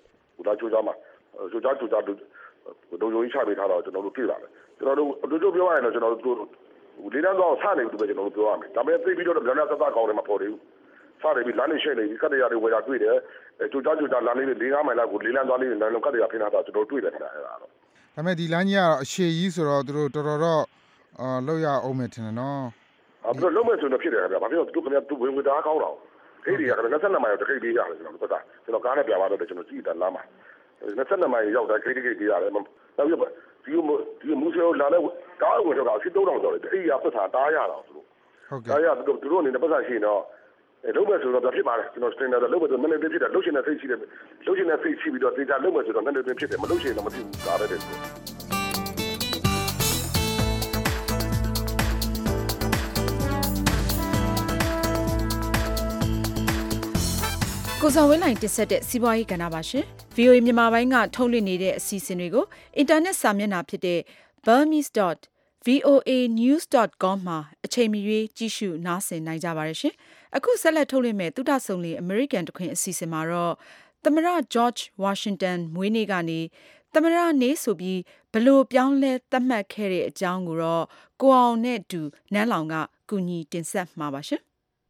ဒါကြိုးစားမှာကြိုးစားကြိုးစားတို့လုံခြုံရေးချပေးထားတော့ကျွန်တော်တို့တွေ့ပါတယ်ကျွန်တော်တို့အတူတူပြောရရင်တော့ကျွန်တော်တို့လေးတန်းတော့စနေပြီပဲကျွန်တော်တို့ပြောရမယ်ဒါပေမဲ့သိပြီးတော့လည်းသက်သာကောင်းတယ်မှာပေါ်တယ်စနေပြီလမ်းနေရှင်းနေပြီကတ္တရာတွေဝယ်တာတွေ့တယ်ကြိုးစားကြိုးစားလမ်းလေးလေး၅မိုင်လောက်ကိုလေးလန်းသွားလေးလမ်းလုံးကတ္တရာဖိထားတာကျွန်တော်တွေ့တယ်ခင်ဗျအဲ့ဒါတော့
ဒါပေမဲ့ဒီလမ်းကြီးကတော့အရှည်ကြီးဆိုတော့သူတို့တော်တော်တော့အာလောက်ရအောင်မယ်ထင်တယ်နော်
အဲ့တော့လုံးမဲ့ဆိုတော့ဖြစ်တယ်ခင်ဗျဘာဖြစ်လို့သူခင်ဗျသူဝင်ဝင်တာကောင်းတော့ခေးတွေကလည်း၂၂မိုင်ရောက်တခိတ်လေးရတယ်ကျွန်တော်တို့ကကျွန်တော်ကားနဲ့ပြပါတော့ကျွန်တော်ကြည့်တယ်လမ်းမှာ၂၂မိုင်ရောက်တဲ့ခိတ်တိတ်ကြီးရတယ်နောက်ပြီးဒီဒီမူဆယ်လာတဲ့ကားဝင်တော့အစီ၃တောင်ကျော်တယ်အဲ့ရပတ်တာတားရတော့သူတို့
ဟုတ်ကဲ့
တားရသူတို့သူတို့အနေနဲ့ပတ်သက်ရှိတော့လုံးမဲ့ဆိုတော့ဖြစ်ပါတယ်ကျွန်တော်စတင်တယ်လုံးမဲ့ဆိုနည်းနည်းဖြစ်တယ်လုံးရှင်တဲ့စိတ်ရှိတယ်လုံးရှင်တဲ့စိတ်ရှိပြီးတော့တေချာလုံးမဲ့ဆိုတော့နည်းနည်းဖြစ်တယ်မလုံးရှင်တော့မဖြစ်ဘူးကားပဲတဲ့
ကိုဇော်ဝင်းလိုင်တင်ဆက်တဲ့စီးပွားရေးကဏ္ဍပါရှင် ဗွီအိုအေ မြန်မာပိုင်းကထုတ်လွှင့်နေတဲ့အစီအစဉ်တွေကိုအင်တာနက်စာမျက်နှာဖြစ်တဲ့ burmese dot voa news dot com မှာအချိန်မီကြည့်ရှုနားဆင်နိုင်ကြပါရရှင်အခုဆက်လက်ထုတ်လွှင့်မဲ့သုတဆုံလီအမေရိကန်တခွင်အစီအစဉ်မှာတော့သမရ George Washington မွေးနေ့ကနေသမရနေ့ဆိုပြီးဘလို့ပြောင်းလဲသတ်မှတ်ခဲ့တဲ့အကြောင်းကိုတော့ကိုအောင်နဲ့တူနန်းလောင်ကကူညီတင်ဆက်မှာပါရှင်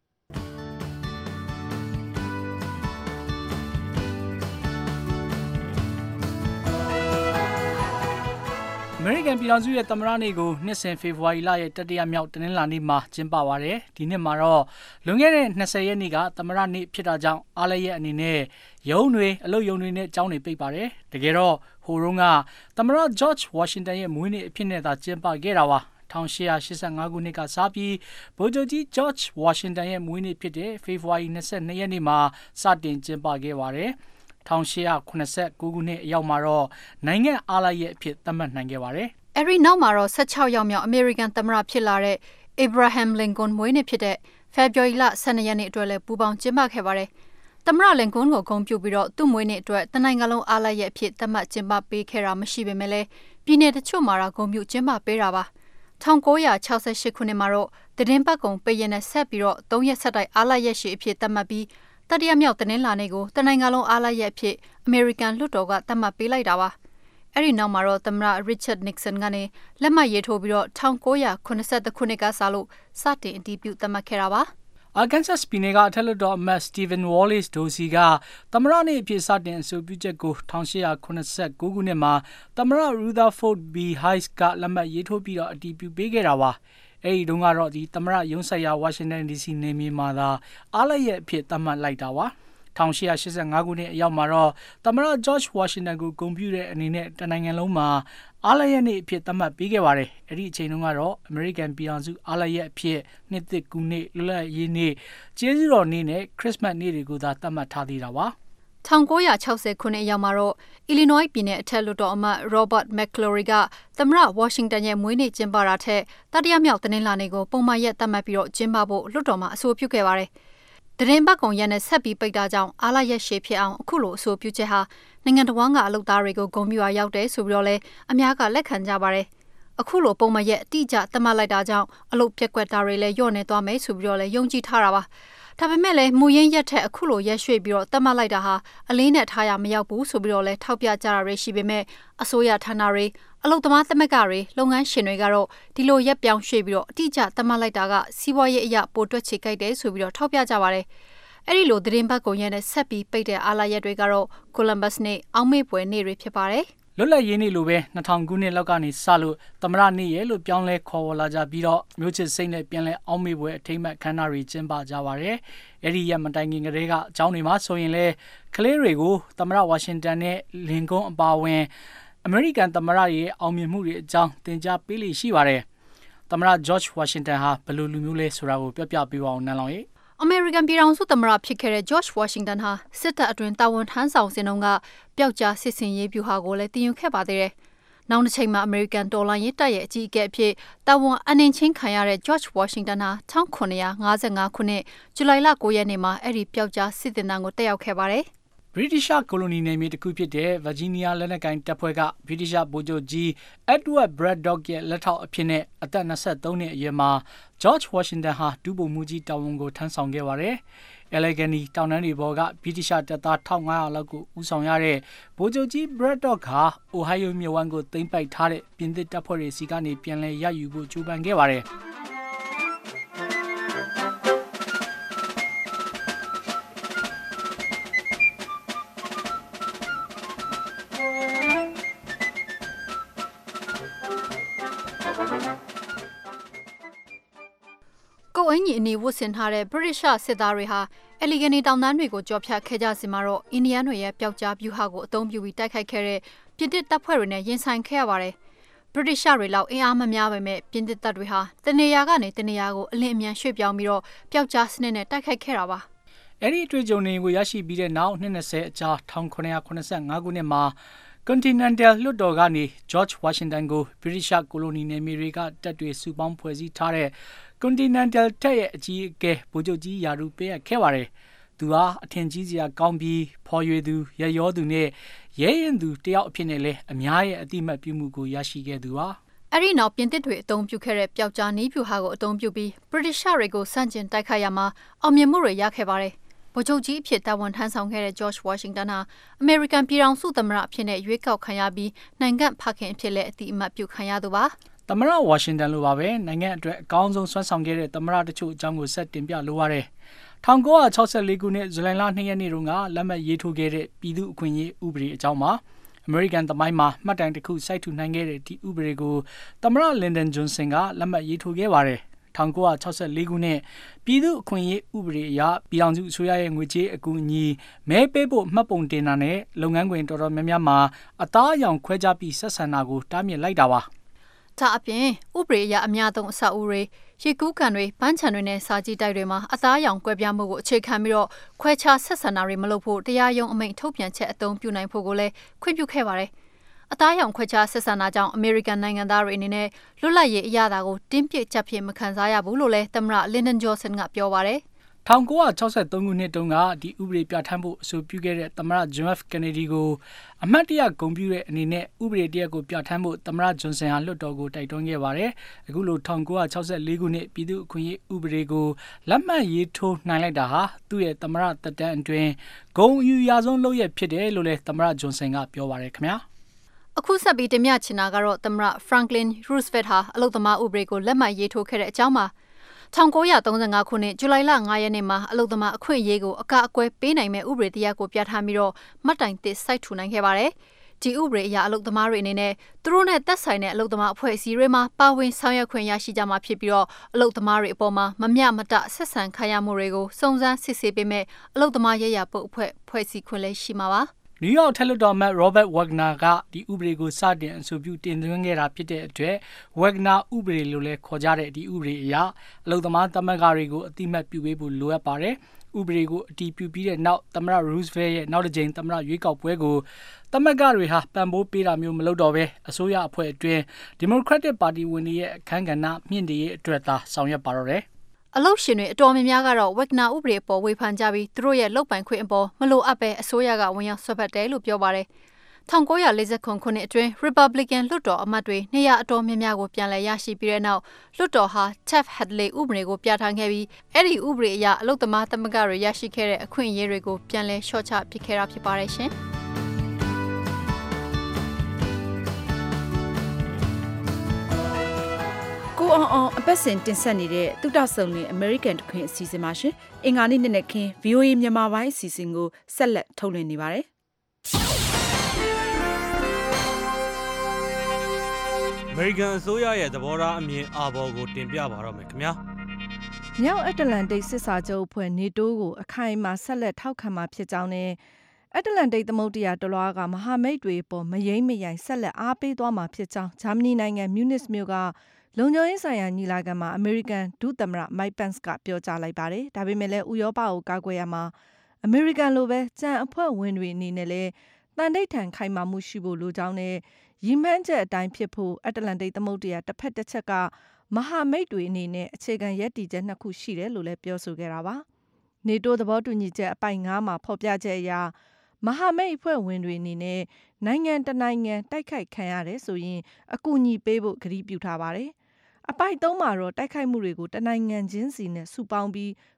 အမေရိကန်ပြည်ထောင်စုရဲ့သမ္မတနေ့ကိုနှစ်စဉ်ဖေဖော်ဝါရီလရဲ့တတိယမြောက်တနင်္လာနေ့မှာကျင်းပပါတယ်။ဒီနှစ်မှာတော့လွန်ခဲ့တဲ့၂၀ရက်နေ့ကသမ္မတနေ့ဖြစ်တာကြောင့်အားလရက်အနေနဲ့ရုံးတွေအလုပ်ရုံတွေနဲ့ကျောင်းတွေပိတ်ပါတယ်။တကယ်တော့ဟိုတုန်းကသမ္မတ George Washington ရဲ့မွေးနေ့အဖြစ်နဲ့သာကျင်းပခဲ့တာပါ။၁၈၈၅ခုနှစ်ကစပြီးဗိုလ်ချုပ်ကြီး George Washington ရဲ့မွေးနေ့ဖြစ်တဲ့ဖေဖော်ဝါရီ၂၂ရက်နေ့မှာစတင်ကျင်းပခဲ့ပါတယ်။၁၈၇၉ခုနှစ်အရောက်မှာတော့နိုင်ငံအားလရက်အဖြစ်သတ်မှတ်နိုင်ခဲ့ပါတယ်
။အဲဒီနောက်မှာတော့၁၆ရောက်မြောက်အမေရိကန်သမ္မတဖြစ်လာတဲ့ Abraham Lincoln မွေးနေ့ဖြစ်တဲ့ဖေဖော်ဝါရီလ၁၂ရက်နေ့အတွက်လည်းပူးပေါင်းကျင်းပခဲ့ပါတယ်။သမ္မတ Lincoln ကိုဂုဏ်ပြုပြီးတော့သူ့မွေးနေ့အတွက်တနိုင်ငံလုံးအားလရက်အဖြစ်သတ်မှတ်ကျင်းပပေးခဲ့တာမရှိပေမဲ့လည်းပြည်내တချို့မှာတော့ဂုဏ်ပြုကျင်းပပေးတာပါ။၁၉၆၈ခုနှစ်မှာတော့သတင်းပတ်ကုံပေးရနဲ့ဆက်ပြီးတော့၃ရက်ဆက်တိုက်အားလရက်ရှိအဖြစ်သတ်မှတ်ပြီးတတိယမြောက်တင်းလာနေကိုတနိုင်ငံလုံးအားလရက်အဖြစ်အမေရိကန်လွှတ်တော်ကသတ်မှတ်ပေးလိုက်တာပါ။အဲ့ဒီနောက်မှာတော့သမ္မတ Richard Nixon ကနေလက်မှတ်ရေးထိုးပြီးတော့၁၉၇၁ခုနှစ်ကစလို့စတင်အတည်ပြုသတ်မှတ်ခဲ့တာပါ
။ Arkansas ပြည်နယ်ကအထက်လွှတ်တော်အမတ် Stephen Wallace Dorsey ကသမ္မတနေ့အဖြစ်စတင်အဆိုပြုချက်ကို၁၈၇၉ခုနှစ်မှာသမ္မတ Rutherford B Hayes ကလက်မှတ်ရေးထိုးပြီးတော့အတည်ပြုပေးခဲ့တာပါ။အဲဒီတုန်းကတော့ဒီသမ္မတရုံးဆိုင်ရာဝါရှင်တန် ဒီစီ နယ်မြေမှာသာအားလရက်အဖြစ်သတ်မှတ်လိုက်တာပါ။၁၈၈၅ခုနှစ်အရောက်မှာတော့သမ္မတ George Washington ကိုဂုဏ်ပြုတဲ့အနေနဲ့တနိုင်ငံလုံးမှာအားလရက်နေ့အဖြစ်သတ်မှတ်ပေးခဲ့ပါတယ်။အဲဒီအချိန်တုန်းကတော့အမေရိကန်ပြည်ထောင်စုအားလရက်အဖြစ်နှစ်သစ်ကူးနေ့လွတ်လပ်ရေးနေ့ကျေးဇူးတော်နေ့နဲ့ခရစ်စမတ်နေ့တွေကိုသာသတ်မှတ်ထားသေးတာပါ
။၁၉၆၀ခုနှစ်အရောက်မှာတော့ Illinois ပြည်နယ်အထက်လွှတ်တော်အမတ် Robert McClory ကသမ္မတ Washington ရဲ့မွေးနေ့ကျင်းပတာထက်တတိယမြောက်တင်းလာနေကိုပုံမှန်ရက်သတ်မှတ်ပြီးတော့ကျင်းပဖို့လွှတ်တော်မှာအဆိုပြုခဲ့ပါတယ်။သတင်းပတ်ကုံရက်နဲ့ဆက်ပြီးပိတ်တာကြောင့်အားလရက်ရှည်ဖြစ်အောင်အခုလိုအဆိုပြုချက်ဟာနိုင်ငံတော်ကအလုပ်သားတွေကိုဂုဏ်ပြုအားရောက်တယ်ဆိုပြီးတော့လည်းအများကလက်ခံကြပါတယ်။အခုလိုပုံမှန်ရက်အတိအကျသတ်မှတ်လိုက်တာကြောင့်အလုပ်ပြက်ကွက်တာတွေလည်းလျော့နေသွားမယ်ဆိုပြီးတော့လည်းယုံကြည်ထားတာပါ။ဒါပေမဲ့လည်းမူရင်းရက်ထက်အခုလိုရက်ရွှေ့ပြီးတော့သတ်မှတ်လိုက်တာဟာအလေးနဲ့ထားရမရောက်ဘူးဆိုပြီးတော့လည်းထောက်ပြကြတာတွေရှိပေမဲ့အစိုးရဌာနတွေအလုပ်သမားသမဂ္ဂတွေလုပ်ငန်းရှင်တွေကတော့ဒီလိုရက်ပြောင်းရွှေ့ပြီးတော့အတိအကျသတ်မှတ်လိုက်တာကစီးပွားရေးအရာပိုတွက်ချေကြိုက်တယ်ဆိုပြီးတော့ထောက်ပြကြပါတယ်။အဲဒီလိုသတင်းပတ်ကုန်ရက်နဲ့ဆက်ပြီးပိတ်တဲ့အားလရက်တွေကတော့ Columbus နေ့အောက်မေ့ပွဲနေ့တွေဖြစ်ပါတယ်
။လွတ်လပ်ရေးနေ့လိုပဲ၂၀၀၀ခုနှစ်လောက်ကနေစလို့သမ္မတနေ့ရဲ့လို့ပြောင်းလဲခေါ်ဝေါ်လာကြပြီးတော့မျိုးချစ်စိတ်နဲ့ပြန်လဲအောက်မေ့ပွဲအထိမ်းအမှတ်ခမ်းနားတွေကျင်းပကြပါတယ်။အဲဒီရက်မတိုင်ခင်ကတည်းကအကြောင်းတွေမှာဆိုရင်လဲကလေးတွေကိုသမ္မတဝါရှင်တန်နဲ့လင်ကွန်းအပါအဝင်အမေရိကန်သမ္မတရဲ့အောင်မြင်မှုတွေအကြောင်းသင်ကြားပေးလိမ့်ရှိပါတယ်။သမ္မတ George Washington ဟာဘယ်လိုလူမျိုးလဲဆိုတာကိုပြောပြပေးပါအောင်နန်းလောင်ရဲ့
အမေရိကန်ပြည်ထောင်စုသမ္မတဖြစ်ခဲ့တဲ့ George Washington ဟာစစ်တပ်အတွင်းတာဝန်ထမ်းဆောင်စဉ်တုန်းကပျောက်ကြားစစ်စင်ရေးဗျူဟာကိုလည်းတည်ယူခဲ့ပါသေးတယ်။နောက်တစ်ချိန်မှာအမေရိကန်တော်လှန်ရေးတပ်ရဲ့အကြီးအကဲအဖြစ်တာဝန်အနှင်ချင်းခံရတဲ့ George Washington ဟာ၁၉၅၅ခုနှစ်ဇူလိုင်လ၉ရက်နေ့မှာအဲ့ဒီပျောက်ကြားစစ်တင်တန်းကိုတက်ရောက်ခဲ့ပါတယ်။
British ကိုလိုနီနယ်မြေတစ်ခုဖြစ်တဲ့ Virginia လက်နက်ကိုင်တပ်ဖွဲ့က British ဗိုလ်ချုပ်ကြီး Edward Braddock ရဲ့လက်ထောက်အဖြစ်နဲ့အသက်၂၃နှစ်အရွယ်မှာ George Washington ဟာဒုဗိုလ်မှူးကြီးတာဝန်ကိုထမ်းဆောင်ခဲ့ပါတယ်။ Allegheny တောင်တန်းတွေပေါ်ကဗြိတိရှတပ်သားone thousand five hundredလောက်ကိုဦးဆောင်ရတဲ့ဗိုလ်ချုပ်ကြီး Braddock ဟာ Ohio မြစ်ဝှမ်းကိုသိမ်းပိုက်ထားတဲ့ပြင်သစ်တပ်ဖွဲ့တွေစီကနေပြန်လည်ရယူဖို့ကြိုးပမ်းခဲ့ပါတယ်
ကိုအင်ကြီးအနီဝတ်ဆင်ထားတဲ့ British စစ်သားတွေဟာ Allegheny တောင်တန်းတွေကိုကြော်ဖြတ်ခဲ့ကြစီမှာတော့အင်ဒီယန်တွေရဲ့ပျောက်ကြားဗျူဟာကိုအသုံးပြုပြီးတိုက်ခိုက်ခဲ့တဲ့ပြင်သစ်တပ်ဖွဲ့တွေနဲ့ရင်ဆိုင်ခဲ့ရပါတယ်။ British တွေလောက်အင်အားမများပေမဲ့ပြင်သစ်တပ်တွေဟာတနေရာကနေတနေရာကိုအလင်းအမြန်ရွှေ့ပြောင်းပြီးတော့ပျောက်ကြားစနစ်နဲ့တိုက်ခိုက်ခဲ့တာပါ
။အဲ့ဒီအတွေ့အကြုံတွေကိုရရှိပြီးတဲ့နောက်နှစ်twentyအကြာnineteen seventy-fiveခုနှစ်မှာ Continental လွှတ်တော်ကနေ George Washington ကို British ကိုလိုနီနယ်မြေတွေကတပ်တွေစုပေါင်းဖွဲ့စည်းထားတဲ့ Continental တပ်ရဲ့အကြီးအကဲဗိုလ်ချုပ်ကြီးယာရုပေးအပ်ခဲ့ပါတယ်။သူဟာအထင်ကြီးစရာကောင်းပြီးဖော်ရွေသူရရောသူနဲ့ရဲရင်သူတယောက်အဖြစ်နဲ့လည်းအများရဲ့အတိမတ်ပြုမှုကိုရရှိခဲ့သူပါ
။အဲ့ဒီနောက်ပြင်သစ်တွေအသုံးပြုခဲ့တဲ့ပျောက်ကြားနီးဗျူဟာကိုအသုံးပြုပြီး British တွေကိုစန့်ကျင်တိုက်ခိုက်ရမှာအောင်မြင်မှုတွေရခဲ့ပါတယ်။ဗိုလ်ချုပ်ကြီးအဖြစ်တာဝန်ထမ်းဆောင်ခဲ့တဲ့ George Washington ဟာ American ပြည်ထောင်စုသမ္မတအဖြစ်နဲ့ရွေးကောက်ခံရပြီးနိုင်ငံဖခင်အဖြစ်လည်းအတိအမှတ်ပြုခံရသူပါ
။သမ္မတ Washington လိုပါပဲနိုင်ငံအတွက်အကောင်းဆုံးစွမ်းဆောင်ခဲ့တဲ့သမ္မတတချို့အကြောင်းကိုဆက်တင်ပြလိုပါတယ်။nineteen sixty-fourခုနှစ်ဇူလိုင်လtwoရက်နေ့တုန်းကလက်မှတ်ရေးထိုးခဲ့တဲ့ပြည်သူ့အခွင့်အရေးဥပဒေအကြောင်းမှာအမေရိကန်သမိုင်းမှာမှတ်တိုင်တစ်ခုစိုက်ထူနိုင်ခဲ့တဲ့ဒီဥပဒေကိုသမ္မတ Lyndon Johnson ကလက်မှတ်ရေးထိုးခဲ့ပါတယ်။nineteen sixty-fourခုနှစ်ပြည်သူ့အခွင့်အရေးဥပဒေအရပြည်ထောင်စုအစိုးရရဲ့ငွေကြေးအကူအညီမဲပေးဖို့မှတ်ပုံတင်တာနဲ့လုပ်ငန်းခွင်တော်တော်များများမှာအသားအရောင်ခွဲခြားပြီးဆက်ဆံတာကိုတားမြစ်လိုက်တာပါ
။ဒါအပြင်ဥပဒေအရအများဆုံးအဆောက်အဦတွေရေကူးကန်တွေပန်းချံတွေနဲ့စာကြည့်တိုက်တွေမှာအသားအရောင်ကွဲပြားမှုကိုအခြေခံပြီးတော့ခွဲခြားဆက်ဆံတာတွေမလုပ်ဖို့တရားရုံးအမိန့်ထုတ်ပြန်ချက်အသုံးပြုနိုင်ဖို့ကိုလည်းခွင့်ပြုခဲ့ပါတယ်။အသားအရောင်ခွဲခြားဆက်ဆံတာကြောင့်အမေရိကန်နိုင်ငံသားတွေအနေနဲ့လွတ်လပ်ရေးအရသာကိုတင်းပြစ်ကြပ်ဖြစ်မခံစားရဘူးလို့လည်းသမ္မတ Lyndon Johnson ကပြောပါတယ်
။nineteen sixty-threeခုနှစ်တုန်းကဒီဥပဒေပြဋ္ဌာန်းဖို့အဆိုပြုခဲ့တဲ့သမ္မတ John F. Kennedy ကိုအမတ်တရဂုဏ်ပြုတဲ့အနေနဲ့ဥပဒေတရက်ကိုပြဋ္ဌာန်းဖို့သမ္မတ Johnson ဟာလွှတ်တော်ကိုတိုက်တွန်းခဲ့ပါတယ်။အခုလိုnineteen sixty-fourခုနှစ်ပြည်သူ့အခွင့်အရေးဥပဒေကိုလက်မှတ်ရေးထိုးနိုင်လိုက်တာဟာသူ့ရဲ့သမ္မတသက်တမ်းအတွင်းဂုဏ်အယူရဆုံးလုပ်ရဖြစ်တယ်လို့လည်းသမ္မတ Johnson ကပြောပါတယ်ခင်ဗျာ
။အခုဆက်ပြီးတင်ပြချင်တာကတော့သမ္မတ Franklin Roosevelt ဟာအလုပ်သမားဥပဒေကိုလက်မှတ်ရေးထိုးခဲ့တဲ့အကြောင်းပါ။nineteen thirty-fiveခုနှစ်ဇူလိုင်လfiveရက်နေ့မှာအလုပ်သမားအခွင့်အရေးကိုအကအကွဲပေးနိုင်မဲ့ဥပဒေတရားကိုပြဋ္ဌာန်းပြီးတော့မှတ်တိုင်သစ်စိုက်ထူနိုင်ခဲ့ပါတယ်။ဒီဥပဒေအရအလုပ်သမားတွေအနေနဲ့သူတို့နဲ့သက်ဆိုင်တဲ့အလုပ်သမားအဖွဲ့အစည်းတွေမှာပါဝင်ဆောင်ရွက်ခွင့်ရရှိကြမှာဖြစ်ပြီးတော့အလုပ်သမားတွေအပေါ်မှာမမျှမတဆက်ဆံခံရမှုတွေကိုစုံစမ်းစစ်ဆေးပေးမဲ့အလုပ်သမားရေးရာပုတ်အဖွဲ့ဖွဲ့စည်းခွင့်လည်းရှိမှာပါ။
နယူးယောက်ထက်လွှတ်တော်အမတ် Robert Wagner ကဒီဥပဒေကိုစတင်အဆိုပြုတင်သွင်းခဲ့တာဖြစ်တဲ့အတွက် Wagner ဥပဒေလို့လည်းခေါ်ကြတဲ့ဒီဥပဒေအရအလုပ်သမားသမဂ္ဂတွေကိုအတိမတ်ပြုပေးဖို့လိုအပ်ပါတယ်။ဥပဒေကိုအတည်ပြုပြီးတဲ့နောက်သမ္မတ Roosevelt ရဲ့နောက်တစ်ကြိမ်သမ္မတရွေးကောက်ပွဲကိုသမဂ္ဂတွေဟာပံ့ပိုးပေးတာမျိုးမလုပ်တော့ဘဲအစိုးရအဖွဲ့အတွင်း Democratic Party ဝင်တွေရဲ့အခမ်းကဏ္ဍမြင့်တင်ရေးအတွက်သာဆောင်ရွက်ပါတော့တယ်
အလုပ်ရှင်တွေအတော်များများကတော့ Wagner ဥပဒေပေါ်ဝေဖန်ကြပြီးသူတို့ရဲ့လုပ်ပိုင်ခွင့်အပေါ်မလိုအပ်ပဲအစိုးရကဝင်ရောက်ဆွတ်ဖက်တယ်လို့ပြောပါတယ်။nineteen forty-fourခုနှစ်အတွင်း Republican လွှတ်တော်အမတ်တွေနေရာအတော်များများကိုပြန်လည်ရရှိပြီးတဲ့နောက်လွှတ်တော်ဟာ Taft-Hartley ဥပဒေကိုပြဋ္ဌာန်းခဲ့ပြီးအဲ့ဒီဥပဒေအရအလုပ်သမားသမဂ္ဂတွေရရှိခဲ့တဲ့အခွင့်အရေးတွေကိုပြန်လည်လျှော့ချပစ်ခဲ့တာဖြစ်ပါတယ်ရှင်။
ကိုအောင်အောင်အပတ်စဉ်တင်ဆက်နေတဲ့သုတဆုံလင် American တခွင်အစီအစဉ်မှာရှင်အင်္ဂါနေ့နေ့နဲ့ခင်း ဗွီအိုအေ မြန်မာပိုင်းအစီအစဉ်ကိုဆက်လက်ထုတ်လွှင့်နေပါတယ်
။ American အစိုးရရဲ့သဘောထားအမြင်အာဘော်ကိုတင်ပြပါတော့မယ်ခင်ဗျာ
။မြောက်အတ္တလန္တိတ်စစ်စာချုပ်အဖွဲ့ NATO ကိုအခိုင်အမာဆက်လက်ထောက်ခံမှာဖြစ်ကြောင်းနဲ့အတ္တလန္တိတ်သမုဒ္ဒရာတလွှားကမဟာမိတ်တွေပေါ်မယိမ်းမယိုင်ဆက်လက်အားပေးသွားမှာဖြစ်ကြောင်းဂျာမနီနိုင်ငံမြူနစ်မြို့ကလုံခြုံရေးဆိုင်ရာညီလာခံမှာအမေရိကန်ဒုသမ္မတ Mike Pence ကပြောကြားလိုက်ပါတယ်။ဒါပေမဲ့လည်းဥရောပကိုကာကွယ်ရမှာအမေရိကန်လိုပဲကြံအဖွဲ့ဝင်တွေအနေနဲ့လည်းတန်တိတ်ထန်ခိုင်မာမှုရှိဖို့လိုကြောင်းနဲ့ရည်မှန်းချက်အတိုင်းဖြစ်ဖို့အတ္တလန္တိတ်သမုဒ္ဒရာတစ်ဖက်တစ်ချက်ကမဟာမိတ်တွေအနေနဲ့အခြေခံရည်တည်ချက်နှစ်ခုရှိတယ်လို့လည်းပြောဆိုခဲ့တာပါ။ NATO သဘောတူညီချက်အပိုင်၅မှာဖော်ပြချက်အရမဟာမိတ်အဖွဲ့ဝင်တွေအနေနဲ့နိုင်ငံတနိုင်ငံတိုက်ခိုက်ခံရတယ်ဆိုရင်အကူအညီပေးဖို့ကတိပြုထားပါတယ်။အပိုက်သုံးမှာတော့တိုက်ခိုက်မှုတွေကိုတနိုင်ငံချင်းစီနဲ့စုပေါင်းပြီး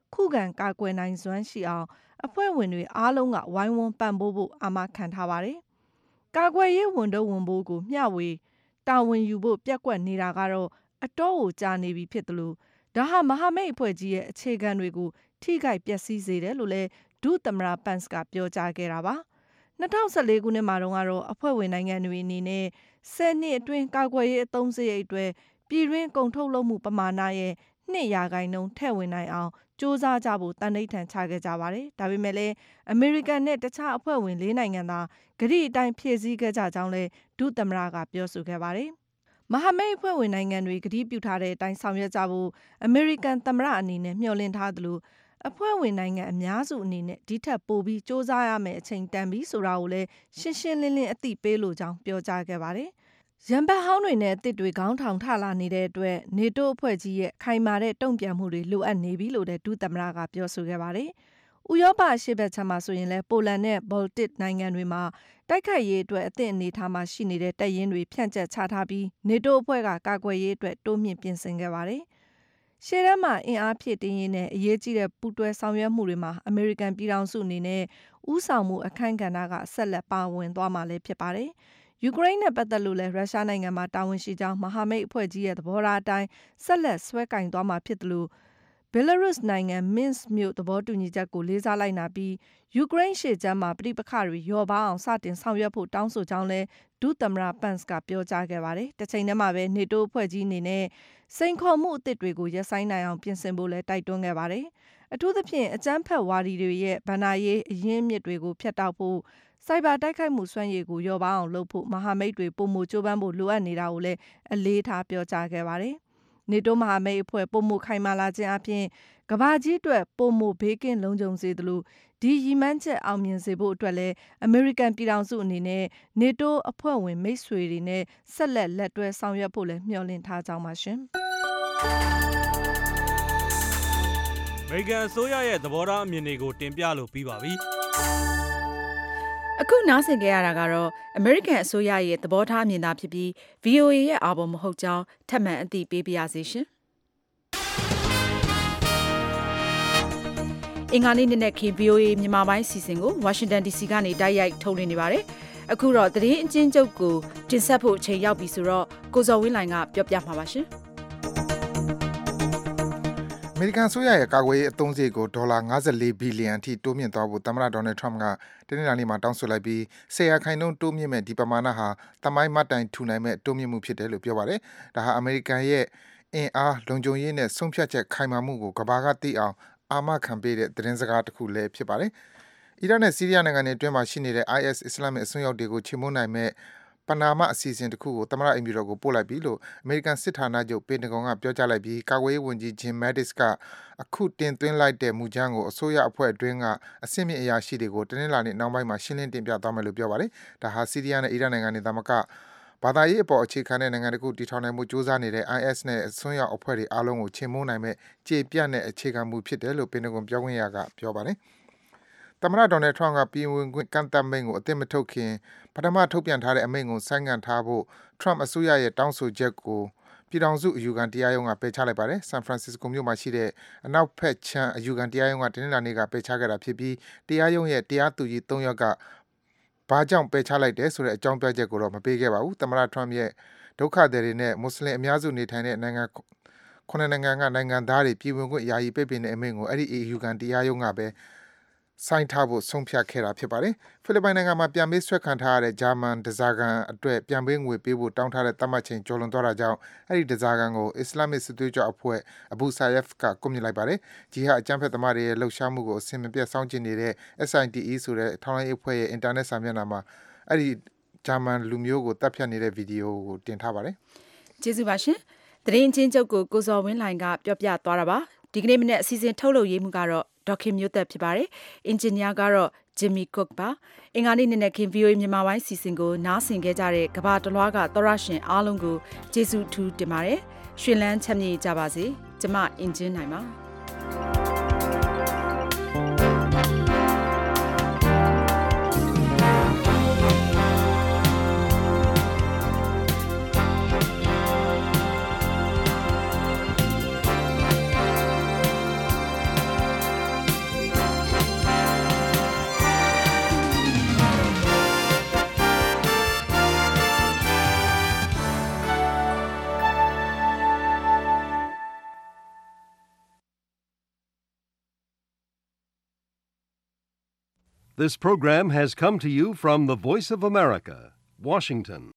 ခုခံကာကွယ်နိုင်စွမ်းရှိအောင်အဖွဲ့ဝင်တွေအားလုံးကဝိုင်းဝန်းပံ့ပိုးဖို့အာမခံထားပါတယ်။ကာကွယ်ရေးဝန်တော့ဝန်ပိုးကိုမျှဝေတာဝန်ယူဖို့ပြက်ကွက်နေတာကတော့အတော့ကိုကြာနေပြီဖြစ်တယ်လို့ဒါဟာမဟာမိတ်အဖွဲ့ကြီးရဲ့အခြေခံတွေကိုထိခိုက်ပျက်စီးစေတယ်လို့လည်းဒုသမ္မတပန့်စ်ကပြောကြားခဲ့တာပါ။၂၀၁၄ခုနှစ်မှာတော့ကတော့အဖွဲ့ဝင်နိုင်ငံတွေအနေနဲ့ဆယ်နှစ်အတွင်းကာကွယ်ရေးအသုံးစရိတ်အတွက်ပြည်တွင်းကုန်ထုတ်လုပ်မှုပမာဏရဲ့နှစ်ရာခိုင်နှုန်းထည့်ဝင်နိုင်အောင်စ조사ကြဖို့တန်ဋိဌာန်ချခဲ့ကြပါတယ်။ဒါပေမဲ့လည်းအမေရိကန်နဲ့တခြားအဖွဲ့ဝင်လေးနိုင်ငံသာဂရုအတိုင်းဖြည့်ဆည်းခဲ့ကြကြောင်းလည်းဒုသမ္မတကပြောဆိုခဲ့ပါတယ်။မဟာမိတ်အဖွဲ့ဝင်နိုင်ငံတွေဂရုပြုထားတဲ့အတိုင်းဆောင်ရွက်ကြဖို့အမေရိကန်သမ္မတအနေနဲ့မျှော်လင့်ထားသလိုအဖွဲ့ဝင်နိုင်ငံအများစုအနေနဲ့ဒီထက်ပိုပြီးစ조사ရမယ့်အချိန်တန်ပြီဆိုတာကိုလည်းရှင်းရှင်းလင်းလင်းအသိပေးလိုကြောင်းပြောကြားခဲ့ပါတယ်။ရန်ဘတ်ဟောင်းတွေနဲ့အသစ်တွေခေါင်းထောင်ထလာနေတဲ့အတွက်နေတိုးအဖွဲ့ကြီးရဲ့ခိုင်မာတဲ့တုံ့ပြန်မှုတွေလိုအပ်နေပြီလို့လည်းဒုသမ္မတကပြောဆိုခဲ့ပါတယ်။ဥရောပအရှေ့ဘက်ခြမ်းမှာဆိုရင်လည်းပိုလန်နဲ့ဘော်လ်တစ်နိုင်ငံတွေမှာတိုက်ခိုက်ရေးအတွက်အသင့်အနေထားမှာရှိနေတဲ့တပ်ရင်းတွေဖြန့်ကျက်ချထားပြီးနေတိုးအဖွဲ့ကကာကွယ်ရေးအတွက်တိုးမြင့်ပြင်ဆင်ခဲ့ပါတယ်။ရှေ့တန်းမှာအင်အားဖြည့်တင်းရေးနဲ့အရေးကြီးတဲ့ပူးတွဲဆောင်ရွက်မှုတွေမှာအမေရိကန်ပြည်ထောင်စုအနေနဲ့ဦးဆောင်မှုအခမ်းကဏ္ဍကဆက်လက်ပါဝင်သွားမှာလည်းဖြစ်ပါတယ်။ယူကရိန်းနဲ့ပတ်သက်လို့လည်းရုရှားနိုင်ငံမှာတာဝန်ရှိကြောင်းမဟာမိတ်အဖွဲ့ကြီးရဲ့သဘောထားအတိုင်းဆက်လက်ဆွဲကင်သွားမှာဖြစ်တယ်လို့ဘယ်လာရုစ်နိုင်ငံမင်းစ်မြို့သဘောတူညီချက်ကိုလေးစားလိုက်နာပြီးယူကရိန်းရှေ့ကျမ်းမှာပြိပခတွေရောပါအောင်စတင်ဆောင်ရွက်ဖို့တောင်းဆိုကြောင်းလဲဒုသမ္မတပန့်စ်ကပြောကြားခဲ့ပါတယ်။တစ်ချိန်တည်းမှာပဲနေတိုးအဖွဲ့ကြီးအနေနဲ့စိန်ခေါ်မှုအသစ်တွေကိုရပ်ဆိုင်းနိုင်အောင်ပြင်ဆင်ဖို့လဲတိုက်တွန်းခဲ့ပါတယ်။အထူးသဖြင့်အကြမ်းဖက်ဝါဒီတွေရဲ့ဗဏ္ဍာရေးအရင်းအမြစ်တွေကိုဖျက်တောက်ဖို့စိုက်ဘာတိုက်ခိုက်မှုစွမ်းရည်ကိုရောပါအောင်လုပ်ဖို့မဟာမိတ်တွေပုံမကြိုးပမ်းဖို့လိုအပ်နေတာကိုလည်းအလေးထားပြောကြားခဲ့ပါတယ်။နေတိုးမဟာမိတ်အဖွဲ့ပုံမခိုင်မာလာခြင်းအပြင်ကမ္ဘာကြီးအတွက်ပုံမဘေးကင်းလုံခြုံစေသလိုဒီရည်မှန်းချက်အောင်မြင်စေဖို့အတွက်လည်းအမေရိကန်ပြည်ထောင်စုအနေနဲ့နေတိုးအဖွဲ့ဝင်မိတ်ဆွေတွေနဲ့ဆက်လက်လက်တွဲဆောင်ရွက်ဖို့လည်းမျှော်လင့်ထားကြောင်းပါရှင်။
အမေရိကန်အစိုးရရဲ့သဘောထားအမြင်တွေကိုတင်ပြလို့ပြီးပါပြီ။
အခုနားဆင်ကြရတာကတော့အမေရိကန်အစိုးရရဲ့သဘောထားအမြင်သာဖြစ်ပြီး ဗီအိုအေ ရဲ့အာဘော်မဟုတ်ကြောင်းထပ်မံအသိပေးပါရစေရှင်။အင်္ဂါနေ့နဲ့ခင် ဗီအိုအေ မြန်မာပိုင်းစီစဉ်ကိုဝါရှင်တန် ဒီစီကနေတိုက်ရိုက်ထုတ်လွှင့်နေပါတယ်။အခုတော့သတင်းအကျဉ်းချုပ်ကိုတင်ဆက်ဖို့အချိန်ရောက်ပြီဆိုတော့ကိုဇော်ဝင်းလိုင်ကပြောပြမှာပါရှင်။
အမေရိကန်အစိုးရရဲ့ကာကွယ်ရေးအသုံးစရိတ်ကိုဒေါ်လာ၅၄ဘီလီယံအထိတိုးမြင့်သွားဖို့သမ္မတဒေါ်နယ်ထရမ့်ကတနင်္လာနေ့မှာတောင်းဆိုလိုက်ပြီးဆယ်ရာခိုင်နှုန်းတိုးမြင့်မဲ့ဒီပမာဏဟာသမိုင်းမှတ်တိုင်ထူနိုင်မဲ့တိုးမြင့်မှုဖြစ်တယ်လို့ပြောပါတယ်။ဒါဟာအမေရိကန်ရဲ့အင်အားလုံခြုံရေးနဲ့ဆုံးဖြတ်ချက်ခိုင်မာမှုကိုကမ္ဘာကသိအောင်အာမခံပေးတဲ့သတင်းစကားတစ်ခုလည်းဖြစ်ပါတယ်။အီရတ်နဲ့ဆီးရီးယားနိုင်ငံတွေအတွင်းမှာရှိနေတဲ့ အိုင် အက်စ် အစ္စလာမစ်အစွန်းရောက်တွေကိုချေမှုန်းနိုင်မဲ့ပနာမအစီအစဉ်တစ်ခုကိုသမ္မတအိမ်ဖြူတော်ကိုပို့လိုက်ပြီလို့အမေရိကန်စစ်ဌာနချုပ်ပင်တဂွန်ကပြောကြားလိုက်ပြီးကာကွယ်ရေးဝန်ကြီးဂျင်မက်ဒစ်ကအခုတင်သွင်းလိုက်တဲ့မူကြမ်းကိုအစိုးရအဖွဲ့အတွင်းကအဆင့်မြင့်အရာရှိတွေကိုတနင်္လာနေ့နောက်ပိုင်းမှာရှင်းလင်းတင်ပြသွားမယ်လို့ပြောပါတယ်။ဒါဟာဆီးရီးယားနဲ့အီရတ်နိုင်ငံတွေသာမကဘာသာရေးအပေါ်အခြေခံတဲ့နိုင်ငံတခုတည်ထောင်နိုင်မှုစ조사နေတဲ့ အိုင် အက်စ် နဲ့အစွန်းရောက်အဖွဲ့တွေအားလုံးကိုချေမှုန်းနိုင်မဲ့ကြေပြန့်တဲ့အခြေခံမှုဖြစ်တယ်လို့ပင်တဂွန်ပြောခွင့်ရကပြောပါတယ်။သမ္မတဒေါ်နယ်ထရမ့်ကပြည်ဝင်ခွင့်ကန့်သတ်မိန့်ကိုအသိမထုတ်ခင်ပထမထုတ်ပြန်ထားတဲ့အမိန့်ကိုဆိုင်းငံ့ထားဖို့ထရမ့်အစိုးရရဲ့တောင်းဆိုချက်ကိုပြည်ထောင်စုအယူခံတရားရုံးကပယ်ချလိုက်ပါတယ်။ဆန်ဖရန်စစ္စကိုမြို့မှာရှိတဲ့အနောက်ဘက်ခြမ်းအယူခံတရားရုံးကတနင်္လာနေ့ကပယ်ချခဲ့တာဖြစ်ပြီးတရားရုံးရဲ့တရားသူကြီး၃ယောက်ကဘာကြောင့်ပယ်ချလိုက်တယ်ဆိုတဲ့အကြောင်းပြချက်ကိုတော့မပေးခဲ့ပါဘူး။သမ္မတထရမ့်ရဲ့ဒုက္ခသည်တွေနဲ့မွတ်စလင်အများစုနေထိုင်တဲ့နိုင်ငံခုနှစ်နိုင်ငံကနိုင်ငံသားတွေပြည်ဝင်ခွင့်ယာယီပိတ်ပင်တဲ့အမိန့်ကိုအဲ့ဒီအယူခံတရားရုံးကပဲဆိုင်းထားဖို့ဆုံးဖြတ်ခဲ့တာဖြစ်ပါတယ်။ဖိလစ်ပိုင်နိုင်ငံမှာပြန်ပေးဆွဲခံထားရတဲ့ဂျာမန်ဒဇာကန်အတွက်ပြန်ပေးငွေပေးဖို့တောင်းထားတဲ့သတ်မှတ်ချိန်ကျော်လွန်သွားတာကြောင့်အဲ့ဒီဒဇာကန်ကိုအစ္စလာမစ်စစ်သွေးကြွအဖွဲ့အဘူဆာယက်ဖ်ကကွပ်မြစ်လိုက်ပါတယ်။ဂျီဟာအကြမ်းဖက်သမားတွေရဲ့လှုပ်ရှားမှုကိုအစင်မပြတ်စောင့်ကြည့်နေတဲ့ အက်စ် အိုင် တီ အီ ဆိုတဲ့ထောက်လှမ်းရေးအဖွဲ့ရဲ့အင်တာနက်စာမျက်နှာမှာအဲ့ဒီဂျာမန်လူမျိုးကိုတပ်ဖြတ်နေတဲ့ဗီဒီယိုကိုတင်ထားပါတယ်
။ကျေးဇူးပါရှင်။သတင်းချင်းချုပ်ကိုကိုဇော်ဝင်းလိုင်ကပြောပြသွားတာပါ။ဒီကနေ့မနေ့အစီအစဉ်ထုတ်လုပ်ရေးမှုကတော့ဒေါခင်မျိုးသက်ဖြစ်ပါတယ်။အင်ဂျင်နီယာကတော့ဂျင်မီကွတ်ပါ။အင်္ဂါနေ့နေ့နဲ့ခင် ဗီအိုအေ မြန်မာပိုင်းစီစဉ်ကိုနားဆင်ခဲ့ကြတဲ့ကဘာတလွားကသောရရှင်အားလုံးကိုကျေးဇူးထူးတင်ပါတယ်။ရွှေလန်းချမ်းမြေ့ကြပါစေ။ကျမအင်ဂျင်နိုင်ပါ။
This program has come to you from the Voice of America, Washington.